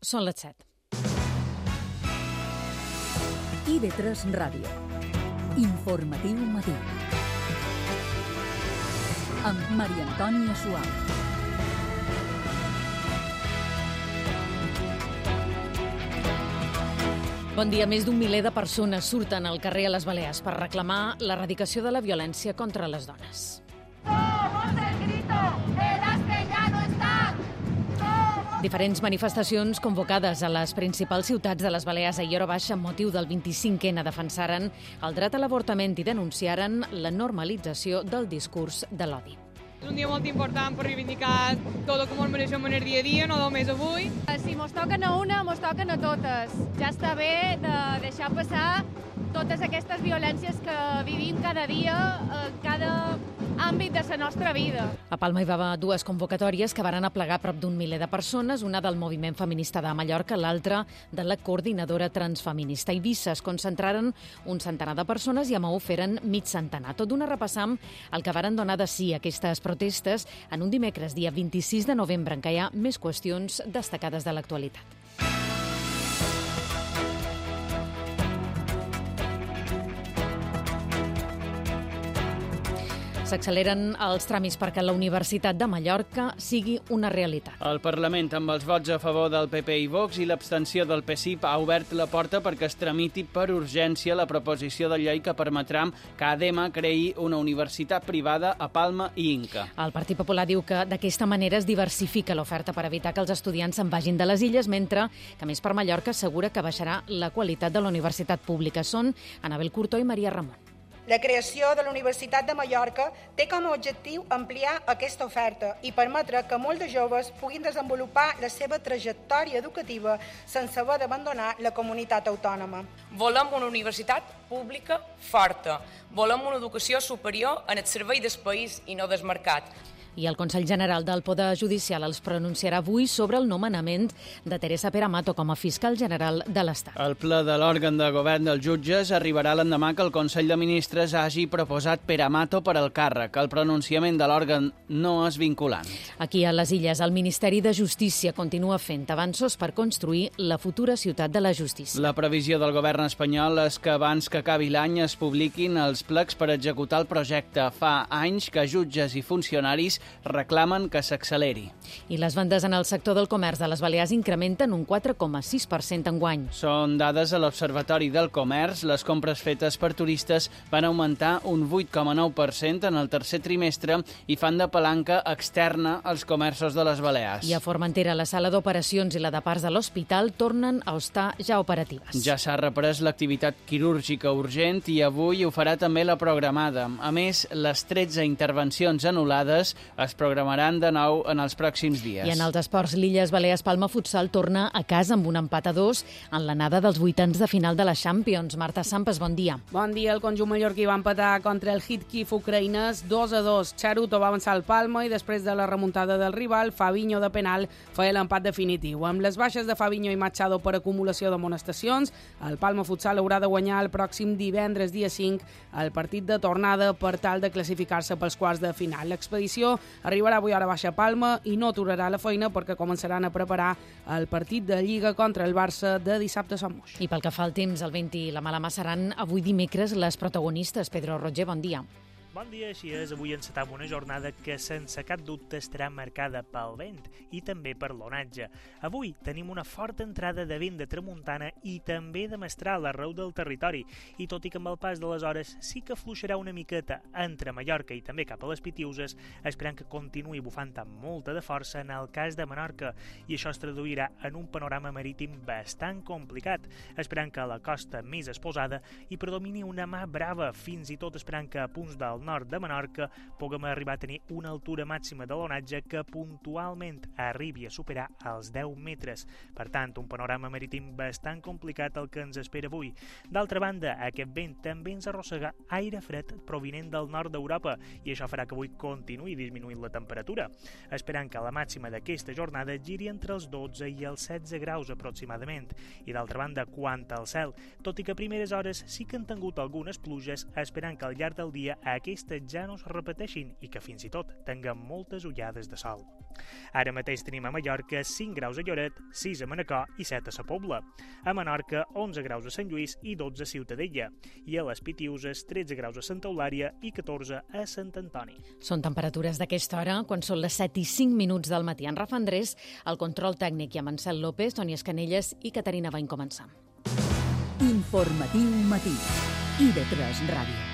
Són les 7. IB3 Ràdio. Informatiu matí. Amb Maria Antònia Suau. Bon dia. Més d'un miler de persones surten al carrer a les Balears per reclamar l'erradicació de la violència contra les dones. Diferents manifestacions convocades a les principals ciutats de les Balears ahir hora baixa amb motiu del 25N defensaren el dret a l'avortament i denunciaren la normalització del discurs de l'odi. És un dia molt important per reivindicar tot el que ens mereixem en el dia a dia, no només avui. Si mos toquen a una, mos toquen a totes. Ja està bé de deixar passar totes aquestes violències que vivim cada dia, en cada àmbit de la nostra vida. A Palma hi va haver dues convocatòries que varen aplegar prop d'un miler de persones, una del moviment feminista de Mallorca, l'altra de la coordinadora transfeminista. A Eivissa es concentraren un centenar de persones i a Maó feren mig centenar. Tot d'una repassam el que varen donar de sí aquestes protestes en un dimecres, dia 26 de novembre, en què hi ha més qüestions destacades de l'actualitat. S'acceleren els tràmits perquè la Universitat de Mallorca sigui una realitat. El Parlament, amb els vots a favor del PP i Vox i l'abstenció del PSIP, ha obert la porta perquè es tramiti per urgència la proposició de llei que permetrà que ADEMA creï una universitat privada a Palma i Inca. El Partit Popular diu que d'aquesta manera es diversifica l'oferta per evitar que els estudiants se'n vagin de les illes, mentre que Més per Mallorca assegura que baixarà la qualitat de la universitat pública. Són Anabel Curtó i Maria Ramon. La creació de la Universitat de Mallorca té com a objectiu ampliar aquesta oferta i permetre que molts de joves puguin desenvolupar la seva trajectòria educativa sense haver d'abandonar la comunitat autònoma. Volem una universitat pública forta. Volem una educació superior en el servei del país i no del mercat. I el Consell General del Poder Judicial els pronunciarà avui sobre el nomenament de Teresa Peramato com a fiscal general de l'Estat. El ple de l'òrgan de govern dels jutges arribarà l'endemà que el Consell de Ministres hagi proposat Peramato per al càrrec. El pronunciament de l'òrgan no és vinculant. Aquí a les Illes, el Ministeri de Justícia continua fent avanços per construir la futura ciutat de la justícia. La previsió del govern espanyol és que abans que acabi l'any es publiquin els plecs per executar el projecte. Fa anys que jutges i funcionaris reclamen que s'acceleri. I les vendes en el sector del comerç de les Balears incrementen un 4,6% enguany. Són dades a l'Observatori del Comerç. Les compres fetes per turistes van augmentar un 8,9% en el tercer trimestre i fan de palanca externa als comerços de les Balears. I a Formentera, la sala d'operacions i la de parts de l'hospital tornen a estar ja operatives. Ja s'ha reprès l'activitat quirúrgica urgent i avui ho farà també la programada. A més, les 13 intervencions anul·lades es programaran de nou en els pròxims dies. I en els esports, l'Illes Balears Palma Futsal torna a casa amb un empat a 2 en l'anada dels vuitens de final de la Champions. Marta Sampes, bon dia. Bon dia. El conjunt mallorquí va empatar contra el Hitkif ucraïnès 2-2. Charuto va avançar al Palma i després de la remuntada del rival, Fabinho de penal feia l'empat definitiu. Amb les baixes de Fabinho i Machado per acumulació d'amonestacions, el Palma Futsal haurà de guanyar el pròxim divendres, dia 5, el partit de tornada per tal de classificar-se pels quarts de final. L'expedició arribarà avui hora baixa a Palma i no aturarà la feina perquè començaran a preparar el partit de Lliga contra el Barça de dissabte a Sant Moix. I pel que fa al temps, el vent i la mala mà seran avui dimecres les protagonistes. Pedro Roger, bon dia. Bon dia, així és. Avui encetam una jornada que sense cap dubte estarà marcada pel vent i també per l'onatge. Avui tenim una forta entrada de vent de tramuntana i també de mestral arreu del territori. I tot i que amb el pas de les hores sí que fluixarà una miqueta entre Mallorca i també cap a les Pitiuses, esperant que continuï bufant amb molta de força en el cas de Menorca. I això es traduirà en un panorama marítim bastant complicat, esperant que a la costa més exposada hi predomini una mà brava, fins i tot esperant que a punts del nord de Menorca puguem arribar a tenir una altura màxima de l'onatge que puntualment arribi a superar els 10 metres. Per tant, un panorama marítim bastant complicat el que ens espera avui. D'altra banda, aquest vent també ens arrossega aire fred provinent del nord d'Europa i això farà que avui continuï disminuint la temperatura, esperant que la màxima d'aquesta jornada giri entre els 12 i els 16 graus aproximadament. I d'altra banda, quant al cel, tot i que a primeres hores sí que han tingut algunes pluges, esperant que al llarg del dia aquest aquestes ja no es repeteixin i que fins i tot tinguem moltes ullades de sol. Ara mateix tenim a Mallorca 5 graus a Lloret, 6 a Manacor i 7 a Sa Pobla. A Menorca 11 graus a Sant Lluís i 12 a Ciutadella. I a les Pitiuses 13 graus a Santa Eulària i 14 a Sant Antoni. Són temperatures d'aquesta hora, quan són les 7:05 del matí. En Rafa Andrés, el control tècnic i amb Ansel López, Toni Escanelles i Caterina Bain començam. Informatiu matí. IB3 Ràdio.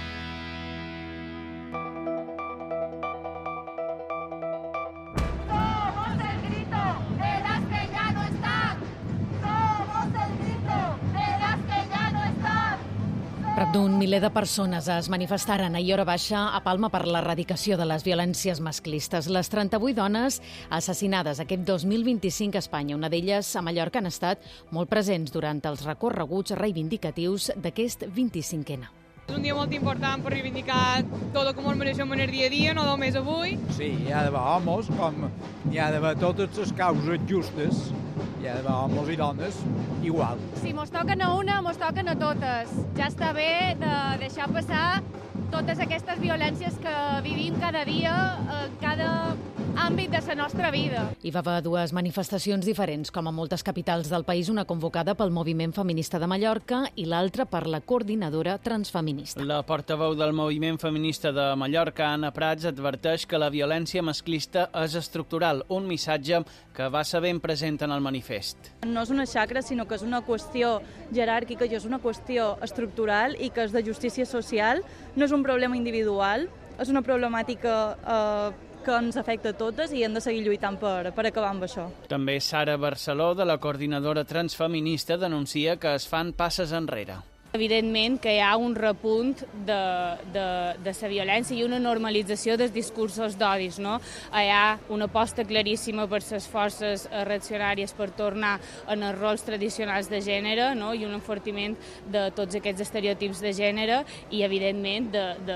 Prop d'un miler de persones es manifestaren ahir hora baixa a Palma per l'erradicació de les violències masclistes. Les 38 dones assassinades aquest 2025 a Espanya, una d'elles a Mallorca, han estat molt presents durant els recorreguts reivindicatius d'aquest 25N. És un dia molt important per reivindicar tot com ens mereixem en el dia a dia, no només avui. Sí, hi ha d'haver homes, com hi ha d'haver totes les causes justes, hi ha d'haver homes i dones igual. Si mos toquen a una, mos toquen a totes. Ja està bé de deixar passar totes aquestes violències que vivim cada dia, en cada àmbit de la nostra vida. Hi va haver dues manifestacions diferents, com a moltes capitals del país, una convocada pel Moviment Feminista de Mallorca i l'altra per la Coordinadora Transfeminista. La portaveu del Moviment Feminista de Mallorca, Anna Prats, adverteix que la violència masclista és estructural, un missatge que va ser ben present en el manifest. No és una xacra, sinó que és una qüestió jeràrquica i és una qüestió estructural i que és de justícia social. No és un problema individual, és una problemàtica que ens afecta a totes i hem de seguir lluitant per acabar amb això. També Sara Barceló, de la Coordinadora Transfeminista, denuncia que es fan passes enrere. Evidentment que hi ha un repunt de la violència i una normalització dels discursos d'odis, no? Hi ha una aposta claríssima per les forces reaccionàries per tornar en els rols tradicionals de gènere, no? I un enfortiment de tots aquests estereotips de gènere i, evidentment,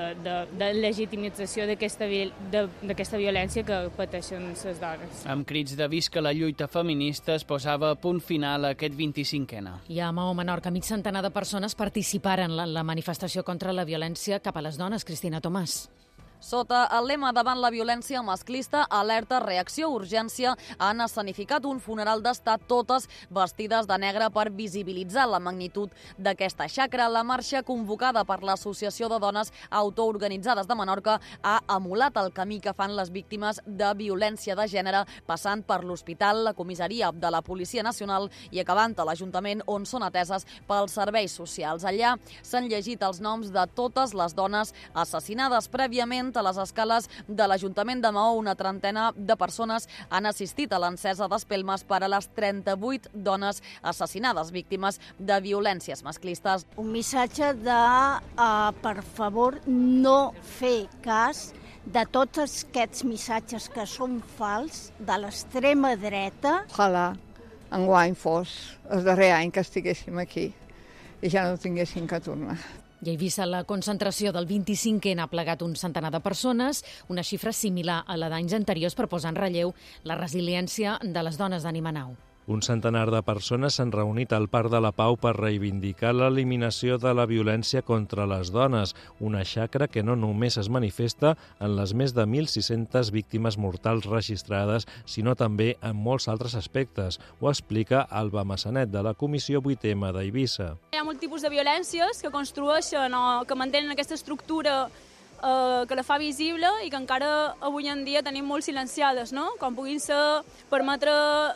de legitimització d'aquesta violència que pateixen les dones. Amb crits de visca la lluita feminista es posava a punt final a aquest 25N. I a Maó, Menorca, mig centenar de persones participaren en la manifestació contra la violència cap a les dones. Cristina Tomàs. Sota el lema davant la violència masclista, alerta, reacció, urgència, han escenificat un funeral d'estat totes vestides de negre per visibilitzar la magnitud d'aquesta xacra. La marxa convocada per l'Associació de Dones Autoorganitzades de Menorca ha emulat el camí que fan les víctimes de violència de gènere, passant per l'hospital, la comissaria de la Policia Nacional i acabant a l'Ajuntament, on són ateses pels serveis socials. Allà s'han llegit els noms de totes les dones assassinades prèviament a les escales de l'Ajuntament de Maó. Una trentena de persones han assistit a l'encesa d'espelmes per a les 38 dones assassinades, víctimes de violències masclistes. Un missatge de, per favor, no fer cas de tots aquests missatges que són fals de l'extrema dreta. Ojalà enguany fos el darrer any que estiguéssim aquí i ja no tinguéssim que tornar. I a Eivissa la concentració del 25N ha plegat un centenar de persones, una xifra similar a la d'anys anteriors per posar en relleu la resiliència de les dones d'Animanau. Un centenar de persones s'han reunit al Parc de la Pau per reivindicar l'eliminació de la violència contra les dones, una xacra que no només es manifesta en les més de 1.600 víctimes mortals registrades, sinó també en molts altres aspectes. Ho explica Alba Massanet, de la Comissió 8M d'Eivissa. Hi ha molt tipus de violències que construeixen o que mantenen aquesta estructura que la fa visible i que encara avui en dia tenim molt silenciades, no? Com puguin ser permetre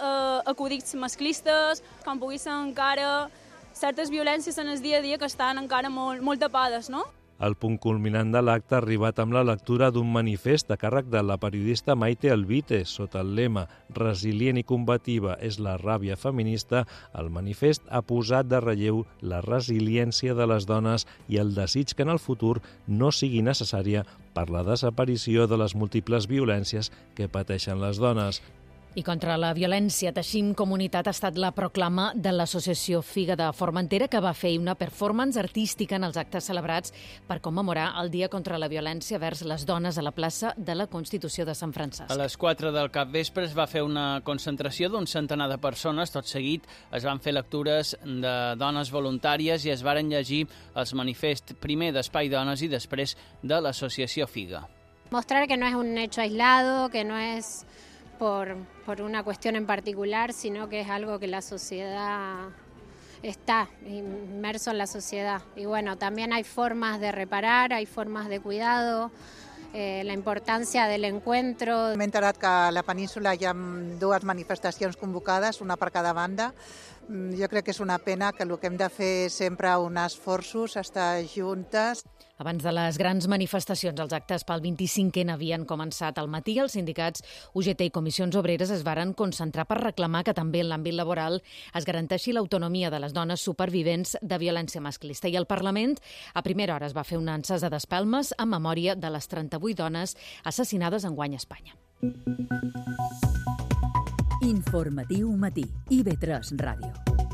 acudits masclistes, com puguin ser encara certes violències en el dia a dia que estan encara molt tapades, no? El punt culminant de l'acte ha arribat amb la lectura d'un manifest a càrrec de la periodista Maite Alvite. Sota el lema "Resilient i combativa és la ràbia feminista", el manifest ha posat de relleu la resiliència de les dones i el desig que en el futur no sigui necessària per la desaparició de les múltiples violències que pateixen les dones. I contra la violència, Teixim Comunitat ha estat la proclama de l'associació Figa de Formentera, que va fer una performance artística en els actes celebrats per commemorar el Dia contra la Violència vers les dones a la plaça de la Constitució de Sant Francesc. A les 4 del capvespre es va fer una concentració d'un centenar de persones. Tot seguit es van fer lectures de dones voluntàries i es varen llegir els manifests primer d'Espai Dones i després de l'associació Figa. Mostrar que no es un hecho aislado, que no es por una cuestión en particular, sino que es algo que la sociedad está inmerso en la sociedad. Y bueno, también hay formas de reparar, hay formas de cuidado, la importància de l'encuentro. M'he enterat que a la península hi ha dues manifestacions convocades, una per cada banda. Jo crec que és una pena, que el que hem de fer és sempre uns esforços, estar juntes. Abans de les grans manifestacions, els actes pel 25N havien començat al matí. Els sindicats UGT i Comissions Obreres es varen concentrar per reclamar que també en l'àmbit laboral es garanteixi l'autonomia de les dones supervivents de violència masclista. I al Parlament, a primera hora, es va fer una encesa d'espelmes en memòria de les 38 dones assassinades enguany a Espanya. Informatiu matí, IB3 Ràdio.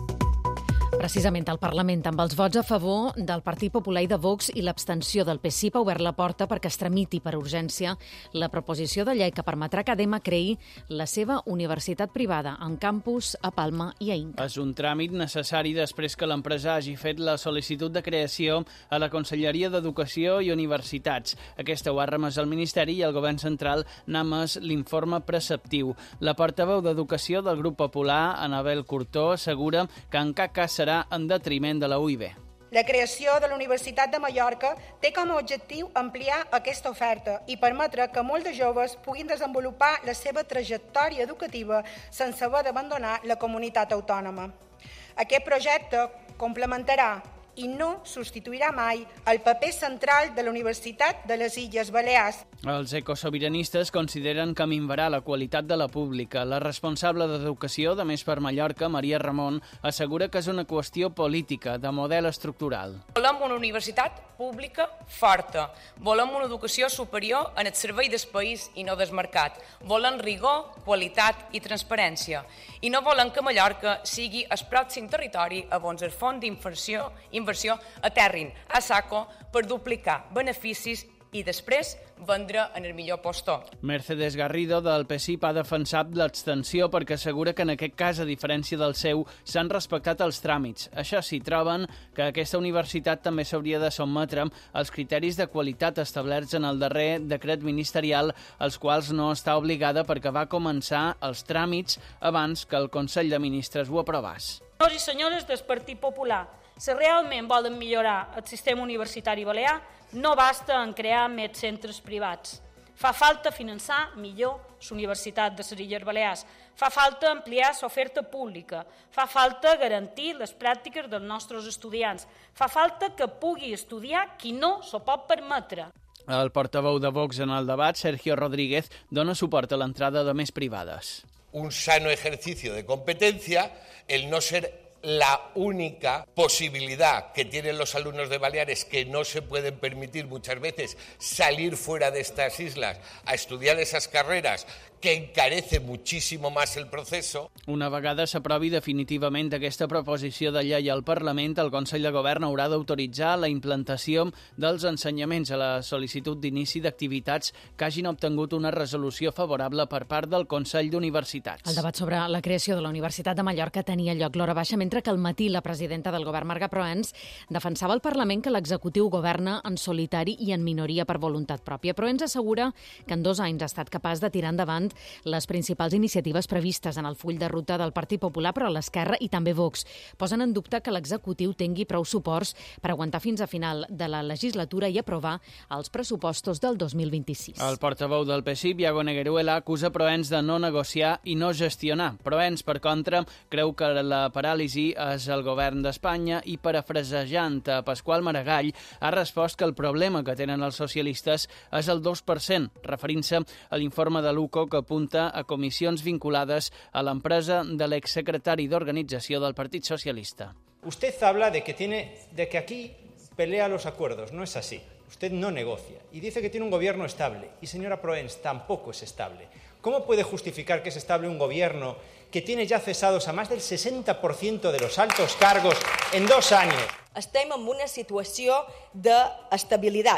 Precisament el Parlament, amb els vots a favor del Partit Popular i de Vox i l'abstenció del PSIP, ha obert la porta perquè es tramiti per urgència la proposició de llei que permetrà que Adema creï la seva universitat privada en campus a Palma i a Inca. És un tràmit necessari després que l'empresa hagi fet la sol·licitud de creació a la Conselleria d'Educació i Universitats. Aquesta ho ha remès el Ministeri i el Govern Central n'ha emès l'informe preceptiu. La portaveu d'Educació del Grup Popular, Anabel Curtó, assegura que en cap cas serà en detriment de la UIB. La creació de la Universitat de Mallorca té com a objectiu ampliar aquesta oferta i permetre que molts de joves puguin desenvolupar la seva trajectòria educativa sense haver d'abandonar la comunitat autònoma. Aquest projecte complementarà i no substituirà mai el paper central de la Universitat de les Illes Balears. Els ecosobiranistes consideren que minvarà la qualitat de la pública. La responsable d'Educació de Més per Mallorca, Maria Ramon, assegura que és una qüestió política, de model estructural. Volem una universitat pública forta. Volem una educació superior en el servei del país i no del mercat. Volem rigor, qualitat i transparència. I no volem que Mallorca sigui el pròxim territori on el fons d'inversió aterrin a saco per duplicar beneficis i després vendre en el millor postor. Mercedes Garrido, del PSIP, ha defensat l'abstenció perquè assegura que en aquest cas, a diferència del seu, s'han respectat els tràmits. Això sí, troben que aquesta universitat també s'hauria de sotmetre als criteris de qualitat establerts en el darrer decret ministerial, als quals no està obligada perquè va començar els tràmits abans que el Consell de Ministres ho aprovés. Senyors i senyores del Partit Popular, si realment volen millorar el sistema universitari balear, no basta en crear més centres privats. Fa falta finançar millor l'Universitat de les Illes Balears. Fa falta ampliar l'oferta pública. Fa falta garantir les pràctiques dels nostres estudiants. Fa falta que pugui estudiar qui no s'ho pot permetre. El portaveu de Vox en el debat, Sergio Rodríguez, dona suport a l'entrada de més privades. Un sano ejercicio de competencia, el no ser la única posibilidad que tienen los alumnos de Baleares, que no se pueden permitir muchas veces salir fuera de estas islas a estudiar esas carreras, que encarece muchísimo más el proceso. Una vegada s'aprovi definitivament aquesta proposició de llei al Parlament, el Consell de Govern haurà d'autoritzar la implantació dels ensenyaments a la sol·licitud d'inici d'activitats que hagin obtingut una resolució favorable per part del Consell d'Universitats. El debat sobre la creació de la Universitat de Mallorca tenia lloc l'hora baixa, mentre que al matí la presidenta del govern, Marga Proens, defensava al Parlament que l'executiu governa en solitari i en minoria per voluntat pròpia. Proens assegura que en 2 anys ha estat capaç de tirar endavant les principals iniciatives previstes en el full de ruta del Partit Popular, però l'Esquerra i també Vox posen en dubte que l'executiu tingui prou suports per aguantar fins a final de la legislatura i aprovar els pressupostos del 2026. El portaveu del PSIP, Iago Negueruela, acusa Proens de no negociar i no gestionar. Proens, per contra, creu que la paràlisi és el govern d'Espanya i, parafrasejant a Pasqual Maragall, ha respost que el problema que tenen els socialistes és el 2%, referint-se a l'informe de l'UCO que apunta a comissions vinculades a l'empresa de l'exsecretari d'Organització del Partit Socialista. Usted habla de que aquí pelea los acuerdos. No es así. Usted no negocia y dice que tiene un gobierno estable. Y señora Proens, tampoco es estable. ¿Cómo puede justificar que se estable un gobierno que tiene ya cesados a más del 60% de los altos cargos en 2 años? Estem en una situació d'estabilitat.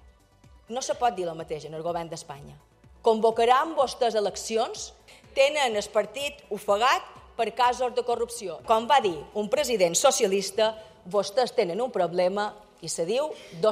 No se pot dir el mateix en el govern d'Espanya. Convocaran vostès eleccions, tenen el partit ofegat per casos de corrupció. Com va dir un president socialista, vostès tenen un problema i se diu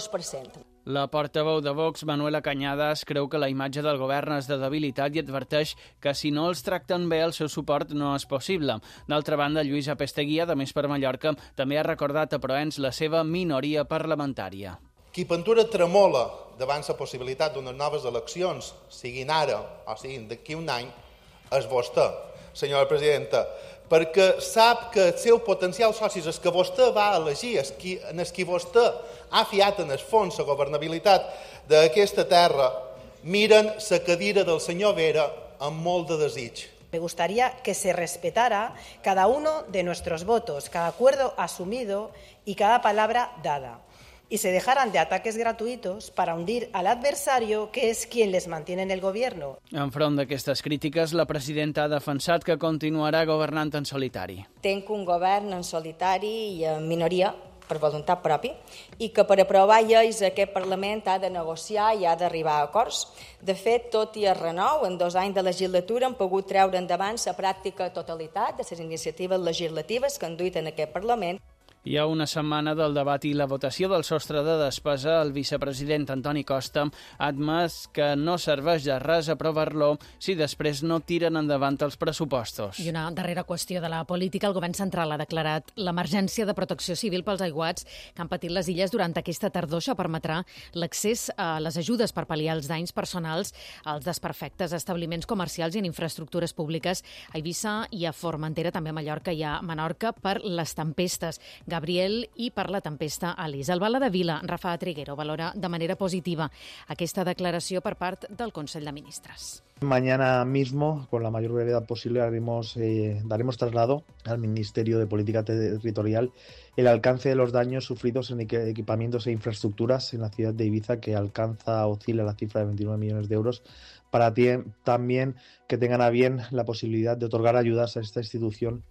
2%. La portaveu de Vox, Manuela Cañadas, creu que la imatge del govern és de debilitat i adverteix que si no els tracten bé el seu suport no és possible. D'altra banda, Lluís Apesteguia, de Més per Mallorca, també ha recordat a Proens la seva minoria parlamentària. Qui Ventura tremola davant la possibilitat d'unes noves eleccions, siguin ara o siguin d'aquí un any, és vostè, senyora presidenta, perquè sap que els seus potencials socis, els que vostè va elegir, en els que vostè ha fiat en el fons la governabilitat d'aquesta terra, miren la cadira del senyor Vera amb molt de desig. Me gustaría que se respetara cada uno de nuestros votos, cada acuerdo asumido y cada palabra dada. Y se dejaran de ataques gratuitos para hundir al adversario, que es quien les mantiene en el gobierno. Enfront d'aquestes crítiques, la presidenta ha defensat que continuarà governant en solitari. Tenc un govern en solitari i en minoria, per voluntat propi, i que per aprovar lleis aquest Parlament ha de negociar i ha d'arribar a acords. De fet, tot i el renou, en 2 anys de legislatura hem pogut treure endavant la pràctica totalitat de les iniciatives legislatives que han duit en aquest Parlament. Hi ha una setmana del debat i la votació del sostre de despesa, el vicepresident Antoni Costa ha admès que no serveix de res aprovar-lo si després no tiren endavant els pressupostos. I una darrera qüestió de la política. El govern central ha declarat l'emergència de protecció civil pels aiguats que han patit les illes durant aquesta tardor. Això permetrà l'accés a les ajudes per pal·liar els danys personals als desperfectes establiments comercials i en infraestructures públiques a Eivissa i a Formentera, també a Mallorca i a Menorca, per les tempestes Gabriel i per la tempesta Alice. El Bala de Vila, Rafa Triguero, valora de manera positiva aquesta declaració per part del Consell de Ministres. Mañana mismo, con la mayor brevedad posible, daremos traslado al Ministerio de Política Territorial el alcance de los daños sufridos en equipamientos e infraestructuras en la ciudad de Ibiza, que oscila la cifra de 29 millones de euros, para también que tengan a bien la posibilidad de otorgar ayudas a esta institución.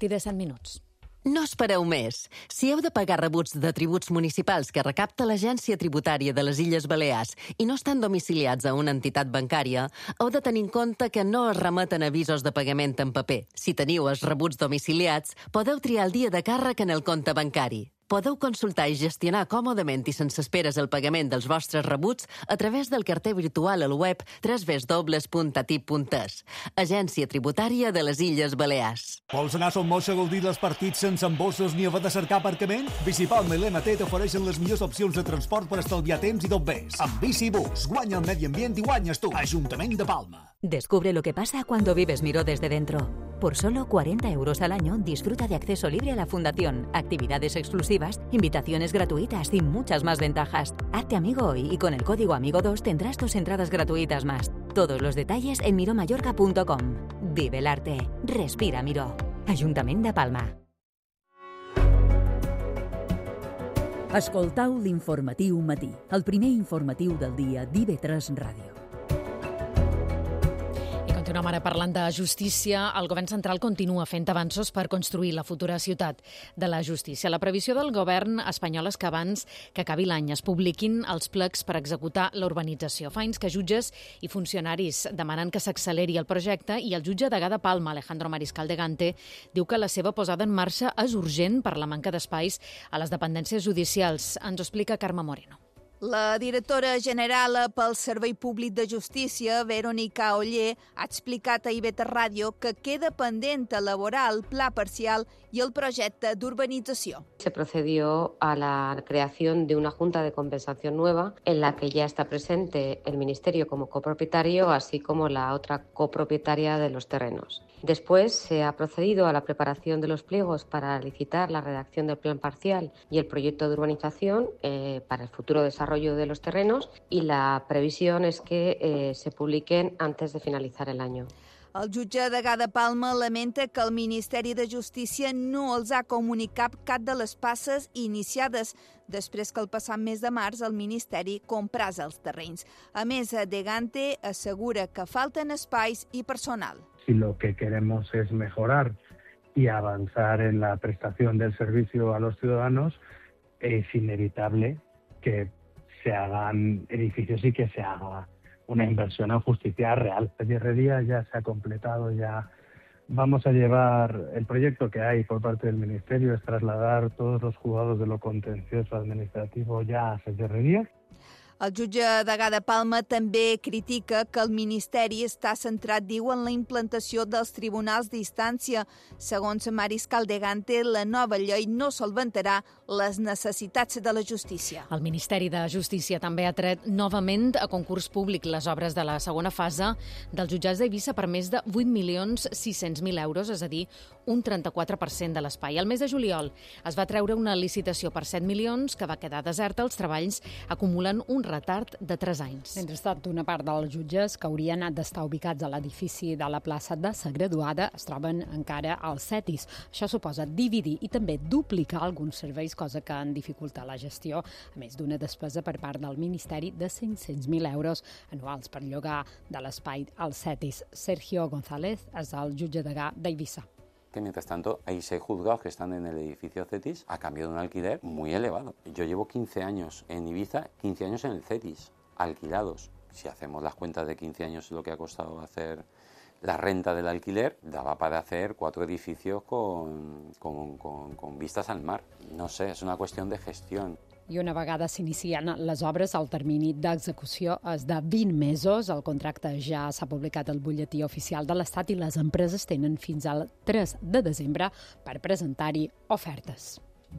7:17. No espereu més. Si heu de pagar rebuts de tributs municipals que recapta l'Agència Tributària de les Illes Balears i no estan domiciliats a una entitat bancària, heu de tenir en compte que no es remeten avisos de pagament en paper. Si teniu els rebuts domiciliats, podeu triar el dia de càrrec en el compte bancari. Podeu consultar i gestionar còmodament i sense esperes el pagament dels vostres rebuts a través del carter virtual al web www.atip.es. Agència Tributària de les Illes Balears. Vols anar a Son Moix a gaudir dels partits sense embossos ni haver de cercar aparcament? Bicipalma i l'MT t'ofereixen les millors opcions de transport per estalviar temps i tot més. Amb Bicibus, guanya el medi ambient i guanyes tu. Ajuntament de Palma. Descubre lo que pasa cuando vives Miró desde dentro. Por solo 40 euros al año, disfruta de acceso libre a la fundación, actividades exclusivas, invitaciones gratuitas y muchas más ventajas. Hazte amigo hoy y con el código AMIGO2 tendrás 2 entradas gratuitas más. Todos los detalles en miromallorca.com. Vive el arte. Respira Miró. Ajuntament de Palma. Escoltau l'informatiu matí, el primer informatiu del dia d'IV3 Ràdio. Continuem ara parlant de justícia. El govern central continua fent avanços per construir la futura ciutat de la justícia. La previsió del govern espanyol és que abans que acabi l'any es publiquin els plecs per executar la urbanització. Fa anys que jutges i funcionaris demanen que s'acceleri el projecte i el jutge degà de Palma, Alejandro Mariscal de Gante, diu que la seva posada en marxa és urgent per la manca d'espais a les dependències judicials. Ens ho explica Carme Moreno. La directora general pel Servei Públic de Justícia, Verónica Oller, ha explicat a IB3 Ràdio que queda pendent elaborar el pla parcial y el proyecto de urbanización. Se procedió a la creación de una junta de compensación nueva en la que ya está presente el Ministerio como copropietario, así como la otra copropietaria de los terrenos. Después se ha procedido a la preparación de los pliegos para licitar la redacción del plan parcial y el proyecto de urbanización para el futuro desarrollo de los terrenos, y la previsión es que se publiquen antes de finalizar el año. El jutge Degà de Palma lamenta que el Ministeri de Justícia no els ha comunicat cap de les passes iniciades després que el passat mes de març el Ministeri compràs els terrenys. A més, Degante assegura que falten espais i personal. Si lo que queremos es mejorar y avanzar en la prestación del servicio a los ciudadanos, es inevitable que se hagan edificios y que se haga una inversión en justicia real. La hierrería ya se ha completado, ya vamos a llevar el proyecto que hay por parte del Ministerio, es trasladar todos los juzgados de lo contencioso administrativo ya a Ferrería. El jutge Degà de Palma també critica que el Ministeri està centrat, diu, en la implantació dels tribunals d'instància. Segons Mariscal Degante, la nova llei no solventarà les necessitats de la justícia. El Ministeri de Justícia també ha tret novament a concurs públic les obres de la segona fase dels jutjats d'Eivissa per més de 8.600.000 euros, és a dir, un 34% de l'espai. El mes de juliol es va treure una licitació per 7 milions que va quedar deserta. Els treballs acumulen un retard de 3 anys. Mentrestant, una part dels jutges que haurien d'estar ubicats a l'edifici de la plaça de Sa Graduada es troben encara als CETIs. Això suposa dividir i també duplicar alguns serveis, cosa que en dificulta la gestió, a més d'una despesa per part del Ministeri de 500.000 euros anuals per llogar de l'espai als CETIs. Sergio González és el jutge degà d'Eivissa. Mientras tanto, hay 6 juzgados que están en el edificio CETIS a cambio de un alquiler muy elevado. Yo llevo 15 años en Ibiza, 15 años en el CETIS, alquilados. Si hacemos las cuentas de 15 años lo que ha costado hacer la renta del alquiler, daba para hacer 4 edificios con vistas al mar. No sé, es una cuestión de gestión. I una vegada s'inicien les obres, el termini d'execució és de 20 mesos. El contracte ja s'ha publicat al butlletí oficial de l'Estat i les empreses tenen fins al 3 de desembre per presentar-hi ofertes.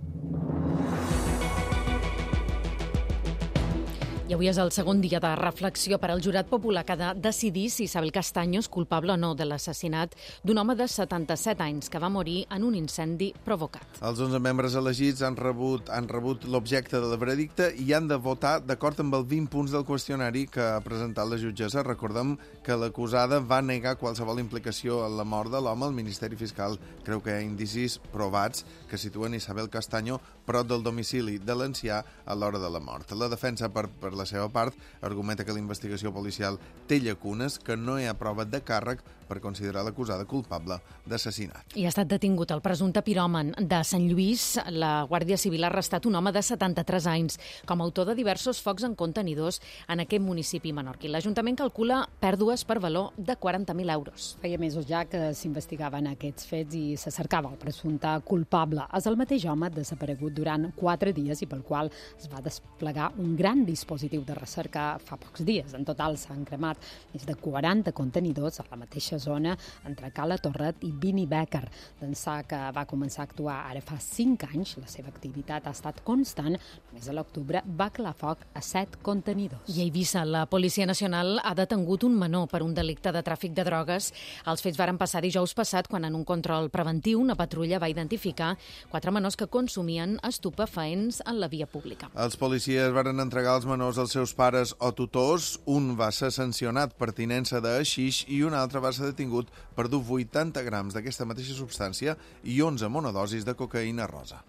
I avui és el segon dia de reflexió per al jurat popular que ha de decidir si Isabel Castaño és culpable o no de l'assassinat d'un home de 77 anys que va morir en un incendi provocat. Els 11 membres elegits han rebut l'objecte de la veredicte i han de votar d'acord amb els 20 punts del qüestionari que ha presentat la jutgessa. Recordem que l'acusada va negar qualsevol implicació en la mort de l'home. El Ministeri Fiscal creu que hi ha indicis provats que situen Isabel Castaño prop del domicili de l'ancià a l'hora de la mort. La defensa, per la seva part, argumenta que la investigació policial té llacunes, que no hi ha prova de càrrec per considerar l'acusada culpable d'assassinat. I ha estat detingut el presumpte piròman de Sant Lluís. La Guàrdia Civil ha arrestat un home de 73 anys com a autor de diversos focs en contenidors en aquest municipi menorquí. L'Ajuntament calcula pèrdues per valor de 40.000 euros. Feia mesos ja que s'investigaven aquests fets i se cercava el presumpte culpable. És el mateix home desaparegut durant 4 dies i pel qual es va desplegar un gran dispositiu de recerca fa pocs dies. En total s'han cremat més de 40 contenidors a la mateixa zona entre Cala Torret i Vini Becker. D'ençà que va començar a actuar ara fa 5 anys, la seva activitat ha estat constant. Només a l'octubre va calar foc a 7 contenidors. I a Eivissa, la Policia Nacional ha detengut un menor per un delicte de tràfic de drogues. Els fets varen passar dijous passat quan en un control preventiu una patrulla va identificar 4 menors que consumien estupefaents en la via pública. Els policies varen entregar els menors als seus pares o tutors. Un va ser sancionat per tinença de haixix i un altre va ser detingut per dur 80 grams d'aquesta mateixa substància i 11 monodosis de cocaïna rosa.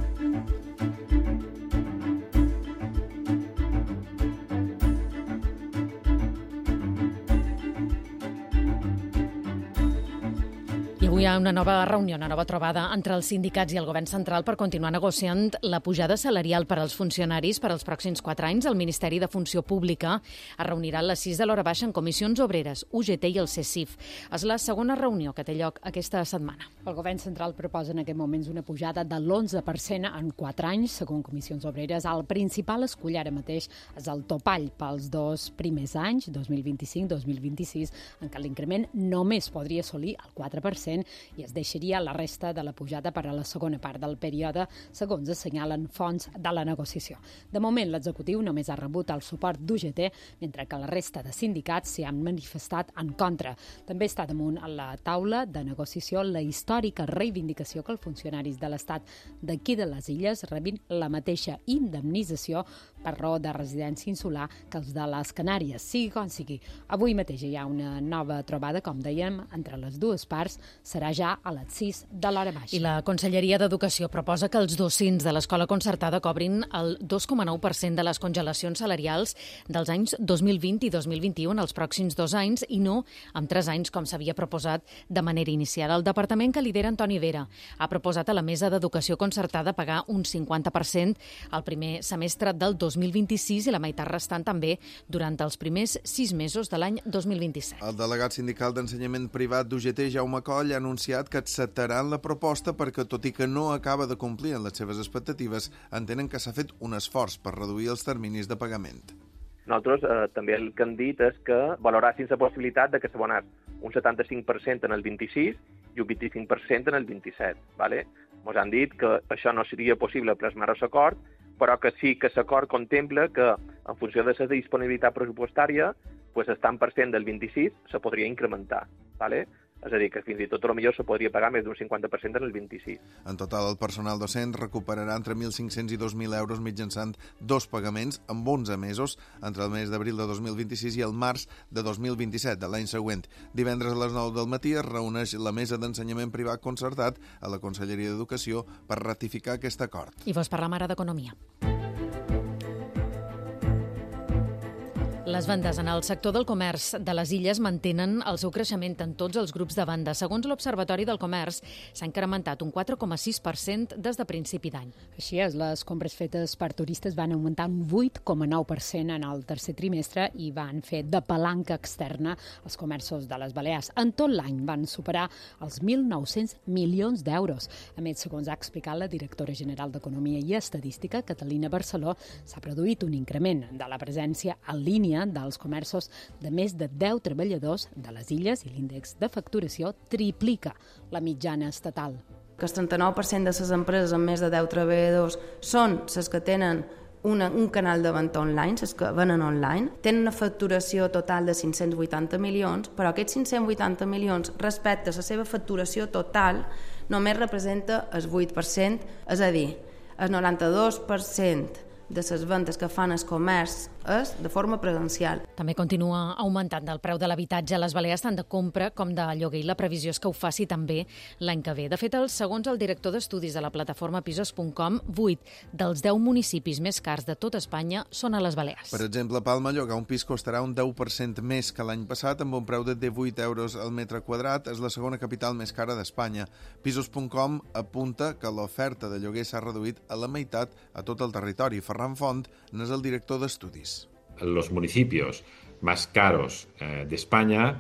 Avui hi ha una nova reunió, una nova trobada entre els sindicats i el govern central per continuar negociant la pujada salarial per als funcionaris per als pròxims 4 anys. El Ministeri de Funció Pública es reunirà a les 6 de l'hora baixa en comissions obreres, UGT i el CECIF. És la segona reunió que té lloc aquesta setmana. El govern central proposa en aquest moments una pujada de l'11% en 4 anys, segons comissions obreres. El principal escull ara mateix és el topall pels 2 primers anys, 2025-2026, en què l'increment només podria assolir el 4%, l'ajuntament i es deixaria la resta de la pujada per a la segona part del període, segons assenyalen fonts de la negociació. De moment, l'executiu només ha rebut el suport d'UGT, mentre que la resta de sindicats s'hi han manifestat en contra. També està damunt a la taula de negociació la històrica reivindicació que els funcionaris de l'Estat d'aquí de les Illes rebin la mateixa indemnització per raó de residència insular que els de les Canàries. Sigui com sigui, avui mateix hi ha una nova trobada, com dèiem, entre les dues parts. Serà ja a les 6 de l'hora baixa. I la Conselleria d'Educació proposa que els docents de l'escola concertada cobrin el 2,9% de les congelacions salarials dels anys 2020 i 2021 els pròxims 2 anys i no amb 3 anys, com s'havia proposat de manera inicial. El departament que lidera Antoni Vera ha proposat a la Mesa d'Educació Concertada pagar un 50% al primer semestre del 2026 i la meitat restant també durant els primers 6 mesos de l'any 2027. El delegat sindical d'ensenyament privat d'UGT, Jaume Coll, ha anunciat que acceptaran la proposta perquè, tot i que no acaba de complir amb les seves expectatives, entenen que s'ha fet un esforç per reduir els terminis de pagament. Nosaltres també el que hem dit és que valorassin la possibilitat de que s'abonés un 75% en el 26 i un 25% en el 27. ¿vale? Ens han dit que això no seria possible plasmar l'acord, però que sí que l'acord contempla que, en funció de la disponibilitat pressupostària, el tant per cent del 26 se podria incrementar. ¿vale? És a dir, que fins i tot potser se podria pagar més d'un 50% en el 26. En total, el personal docent recuperarà entre 1.500 i 2.000 euros mitjançant 2 pagaments en 11 mesos, entre el mes d'abril de 2026 i el març de 2027 de l'any següent. Divendres a les 9 del matí es reuneix la Mesa d'Ensenyament Privat Concertat a la Conselleria d'Educació per ratificar aquest acord. I vos parla ara d'Economia. Les vendes en el sector del comerç de les Illes mantenen el seu creixement en tots els grups de venda. Segons l'Observatori del Comerç, s'ha incrementat un 4,6% des de principi d'any. Així és, les compres fetes per turistes van augmentar un 8,9% en el tercer trimestre i van fer de palanca externa els comerços de les Balears. En tot l'any van superar els 1.900 milions d'euros. A més, segons ha explicat la directora general d'Economia i Estadística, Catalina Barceló, s'ha produït un increment de la presència en línia dels comerços de més de 10 treballadors de les Illes i l'índex de facturació triplica la mitjana estatal. Que el 39% de les empreses amb més de 10 treballadors són les que tenen un canal de venda online, les que venen online, tenen una facturació total de 580 milions, però aquests 580 milions respecte a la seva facturació total només representa el 8%, és a dir, el 92% de les vendes que fan el comerç és de forma presencial. També continua augmentant el preu de l'habitatge a les Balears, tant de compra com de lloguer, i la previsió és que ho faci també l'any que ve. De fet, segons el director d'estudis de la plataforma Pisos.com, 8 dels 10 municipis més cars de tot Espanya són a les Balears. Per exemple, a Palma, llogar un pis costarà un 10% més que l'any passat, amb un preu de 18 euros al metre quadrat. És la segona capital més cara d'Espanya. Pisos.com apunta que l'oferta de lloguer s'ha reduït a la meitat a tot el territori. Ferran Font n'és el director d'estudis. Los municipios más caros de España,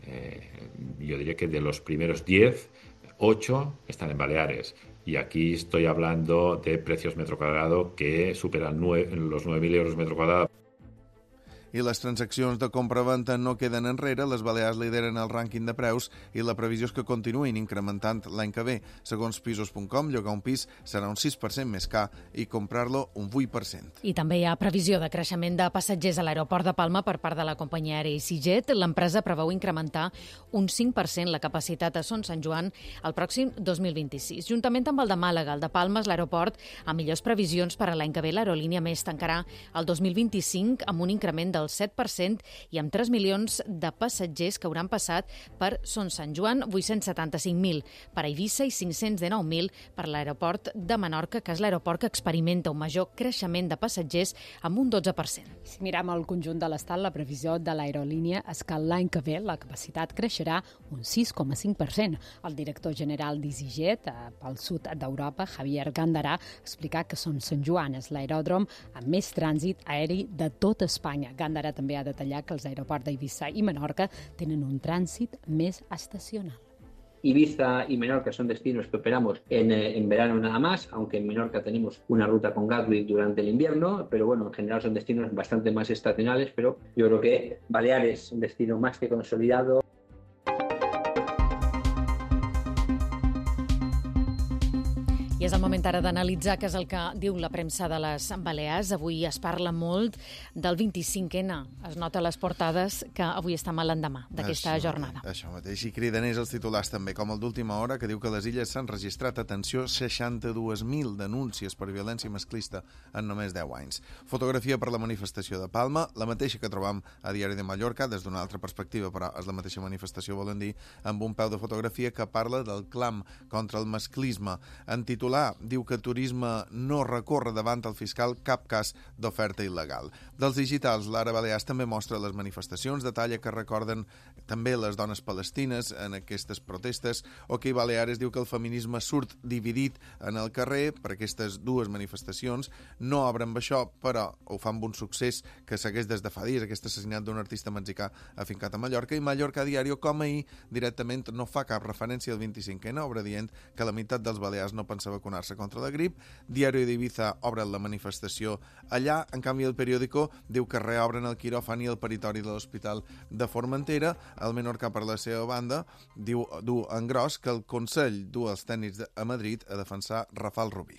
yo diría que de los primeros 10, 8 están en Baleares. Y aquí estoy hablando de precios metro cuadrado que superan los 9.000 euros metro cuadrado. I les transaccions de compra-venta no queden enrere. Les Balears lideren el rànquing de preus i la previsió és que continuïn incrementant l'any que ve. Segons Pisos.com, llogar un pis serà un 6% més car i comprar-lo un 8%. I també hi ha previsió de creixement de passatgers a l'aeroport de Palma per part de la companyia aèria EasyJet. L'empresa preveu incrementar un 5% la capacitat a Son Sant Joan el pròxim 2026. Juntament amb el de Màlaga, el de Palma és l'aeroport amb millors previsions per a l'any que ve. L'aerolínia més tancarà el 2025 amb un increment del 7% i amb 3 milions de passatgers que hauran passat per Son Sant Joan, 875.000 per a Eivissa i 519.000 per l'aeroport de Menorca, que és l'aeroport que experimenta un major creixement de passatgers amb un 12%. Si mirem el conjunt de l'Estat, la previsió de l'aerolínia és que l'any que ve la capacitat creixerà un 6,5%. El director general d'EasyJet pel sud d'Europa, Javier Gandarà, explica que Son Sant Joan és l'aeròdrom amb més trànsit aeri de tot Espanya. Gandarà també ha detallat que els aeroports d'Eivissa i Menorca tenen un trànsit més estacional. Ibiza y Menorca son destinos que operamos en verano nada más, aunque en Menorca tenemos una ruta con Gatwick durante el invierno, pero bueno, en general son destinos bastante más estacionales, pero yo creo que Baleares es un destino más que consolidado. I és el moment ara d'analitzar què és el que diu la premsa de les Balears. Avui es parla molt del 25N. Es nota a les portades que avui estem a l'endemà d'aquesta jornada. Això mateix. I cridaners els titulars també, com el d'Última Hora, que diu que a les Illes s'han registrat, atenció, 62.000 denúncies per violència masclista en només 10 anys. Fotografia per la manifestació de Palma, la mateixa que trobam a Diari de Mallorca, des d'una altra perspectiva, però és la mateixa manifestació, volen dir, amb un peu de fotografia que parla del clam contra el masclisme. En titular, diu que Turisme no recorre davant el fiscal cap cas d'oferta il·legal. Dels digitals, l'Ara Balears també mostra les manifestacions, detalla que recorden també les dones palestines en aquestes protestes. OK Balears diu que el feminisme surt dividit en el carrer per aquestes dues manifestacions. No obren amb això, però ho fan amb un succés que segueix des de fa dies, aquest assassinat d'un artista mexicà afincat a Mallorca. I Mallorca Diario, com ahir, directament no fa cap referència al 25N, obre dient que la meitat dels balears no pensava vacunar-se contra la grip. Diario d'Ibiza obre la manifestació allà. En canvi, el periòdico diu que reobren el quiròfan i el peritori de l'Hospital de Formentera. El Menorca, per la seva banda, diu en gros que el Consell du els tècnics a Madrid a defensar Rafal Rubí.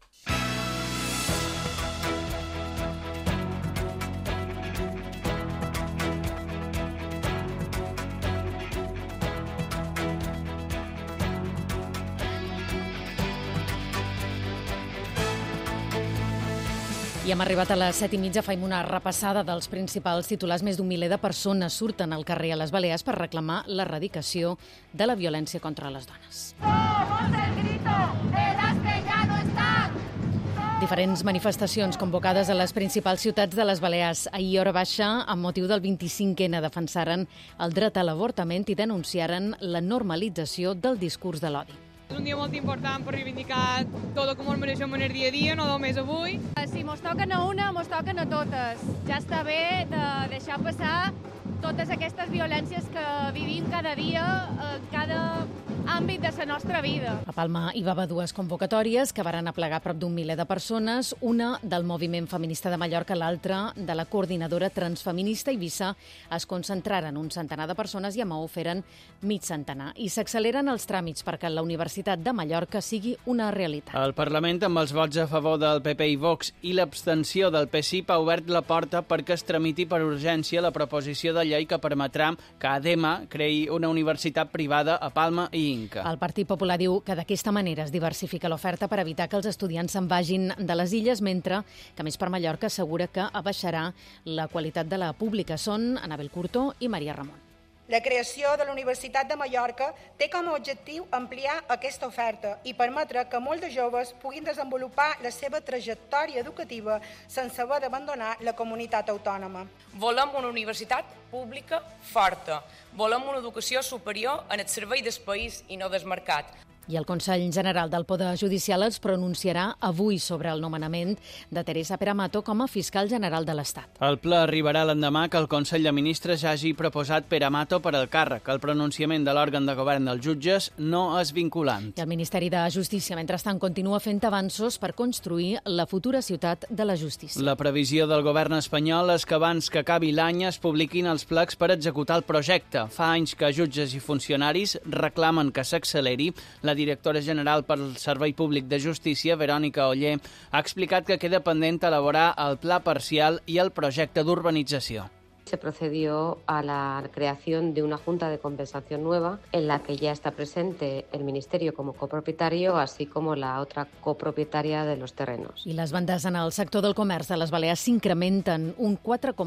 I hem arribat a les 7:30, faim una repassada dels principals titulars. Més d'un miler de persones surten al carrer a les Balears per reclamar l'erradicació de la violència contra les dones. Somos el grito de las que ya no están. Diferents manifestacions convocades a les principals ciutats de les Balears. Ahir, hora baixa, amb motiu del 25N, defensaren el dret a l'avortament i denunciaren la normalització del discurs de l'odi. És un dia molt important per reivindicar tot com ens mereixem en el dia a dia, no només avui. Si mos toquen a una, mos toquen a totes. Ja està bé de deixar passar totes aquestes violències que vivim cada dia, en cada àmbit de la nostra vida. A Palma hi va haver dues convocatòries que varen aplegar prop d'un miler de persones, una del Moviment Feminista de Mallorca, l'altra de la Coordinadora Transfeminista. A Eivissa es concentraren un centenar de persones i a Maó feren mig centenar. I s'acceleren els tràmits perquè la Universitat de Mallorca sigui una realitat. El Parlament, amb els vots a favor del PP i Vox i l'abstenció del PSIP, ha obert la porta perquè es tramiti per urgència la proposició de llei que permetrà que ADEMA creï una universitat privada a Palma i Inca. El Partit Popular diu que d'aquesta manera es diversifica l'oferta per evitar que els estudiants se'n vagin de les illes, mentre que Més per Mallorca assegura que abaixarà la qualitat de la pública. Són Anabel Curto i Maria Ramon. La creació de la Universitat de Mallorca té com a objectiu ampliar aquesta oferta i permetre que molts de joves puguin desenvolupar la seva trajectòria educativa sense haver d'abandonar la comunitat autònoma. Volem una universitat pública forta. Volem una educació superior en el servei del país i no del mercat. I el Consell General del Poder Judicial es pronunciarà avui sobre el nomenament de Teresa Peramato com a fiscal general de l'Estat. El ple arribarà l'endemà que el Consell de Ministres ja hagi proposat Peramato per al càrrec. El pronunciament de l'òrgan de govern dels jutges no és vinculant. I el Ministeri de Justícia, mentrestant, continua fent avanços per construir la futura ciutat de la justícia. La previsió del govern espanyol és que abans que acabi l'any es publiquin els plecs per executar el projecte. Fa anys que jutges i funcionaris reclamen que s'acceleri. La directora general pel Servei Públic de Justícia, Verònica Oller, ha explicat que queda pendent elaborar el pla parcial i el projecte d'urbanització. Se procedió a la creación de una junta de compensación nueva en la que ya está presente el Ministerio como copropietario, así como la otra copropietaria de los terrenos. I les vendes en el sector del comerç de les Balears s'incrementen un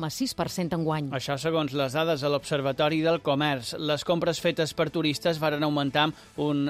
4,6% enguany. Això segons les dades de l'Observatori del Comerç. Les compres fetes per turistes varen augmentar un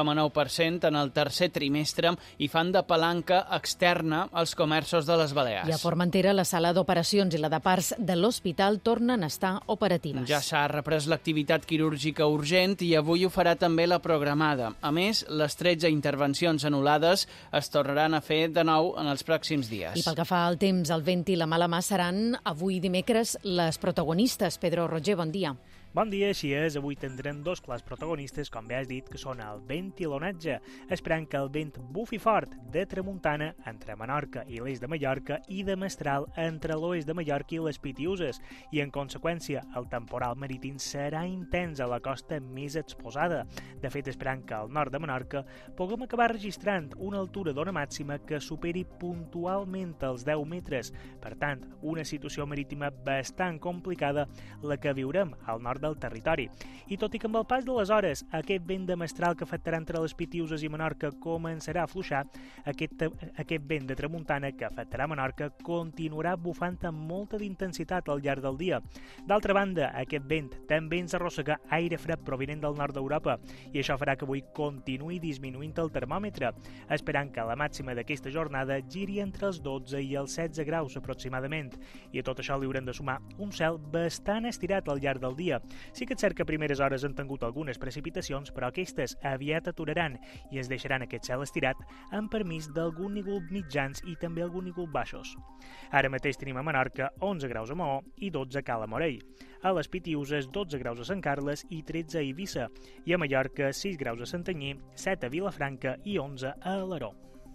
8,9% en el tercer trimestre i fan de palanca externa als comerços de les Balears. I a Formentera, la sala d'operacions i la de parts de l'hospital tornen a estar operatives. Ja s'ha reprès l'activitat quirúrgica urgent i avui ho farà també la programada. A més, les 13 intervencions anul·lades es tornaran a fer de nou en els pròxims dies. I pel que fa al temps, el vent i la mala mà seran avui dimecres les protagonistes. Pedro Roger, bon dia. Bon dia, així és. Avui tindrem dos clars protagonistes, com bé has dit, que són el vent i l'onatge, esperant que el vent bufi fort de tramuntana entre Menorca i l'est de Mallorca i de mestral entre l'oest de Mallorca i les Pitiüses, i en conseqüència el temporal marítim serà intens a la costa més exposada. De fet, esperant que al nord de Menorca puguem acabar registrant una altura d'ona màxima que superi puntualment els 10 metres. Per tant, una situació marítima bastant complicada la que viurem al nord del territori. I tot i que amb el pas de les hores aquest vent de mestral que afectarà entre les Pitiüses i Menorca començarà a afluixar, aquest vent de tramuntana que afectarà Menorca continuarà bufant amb molta d'intensitat al llarg del dia. D'altra banda, aquest vent també ens arrossega aire fred provinent del nord d'Europa i això farà que avui continuï disminuint el termòmetre, esperant que la màxima d'aquesta jornada giri entre els 12 i els 16 graus aproximadament. I a tot això li haurem de sumar un cel bastant estirat al llarg del dia. Sí que és cert que a primeres hores han tingut algunes precipitacions, però aquestes aviat aturaran i es deixaran aquest cel estirat amb permís d'algun nígol mitjans i també algun nígol baixos. Ara mateix tenim a Menorca 11 graus a Maó i 12 a Cala Morell. A les Pitiüses 12 graus a Sant Carles i 13 a Eivissa. I a Mallorca 6 graus a Santanyí, 7 a Vilafranca i 11 a Alaró.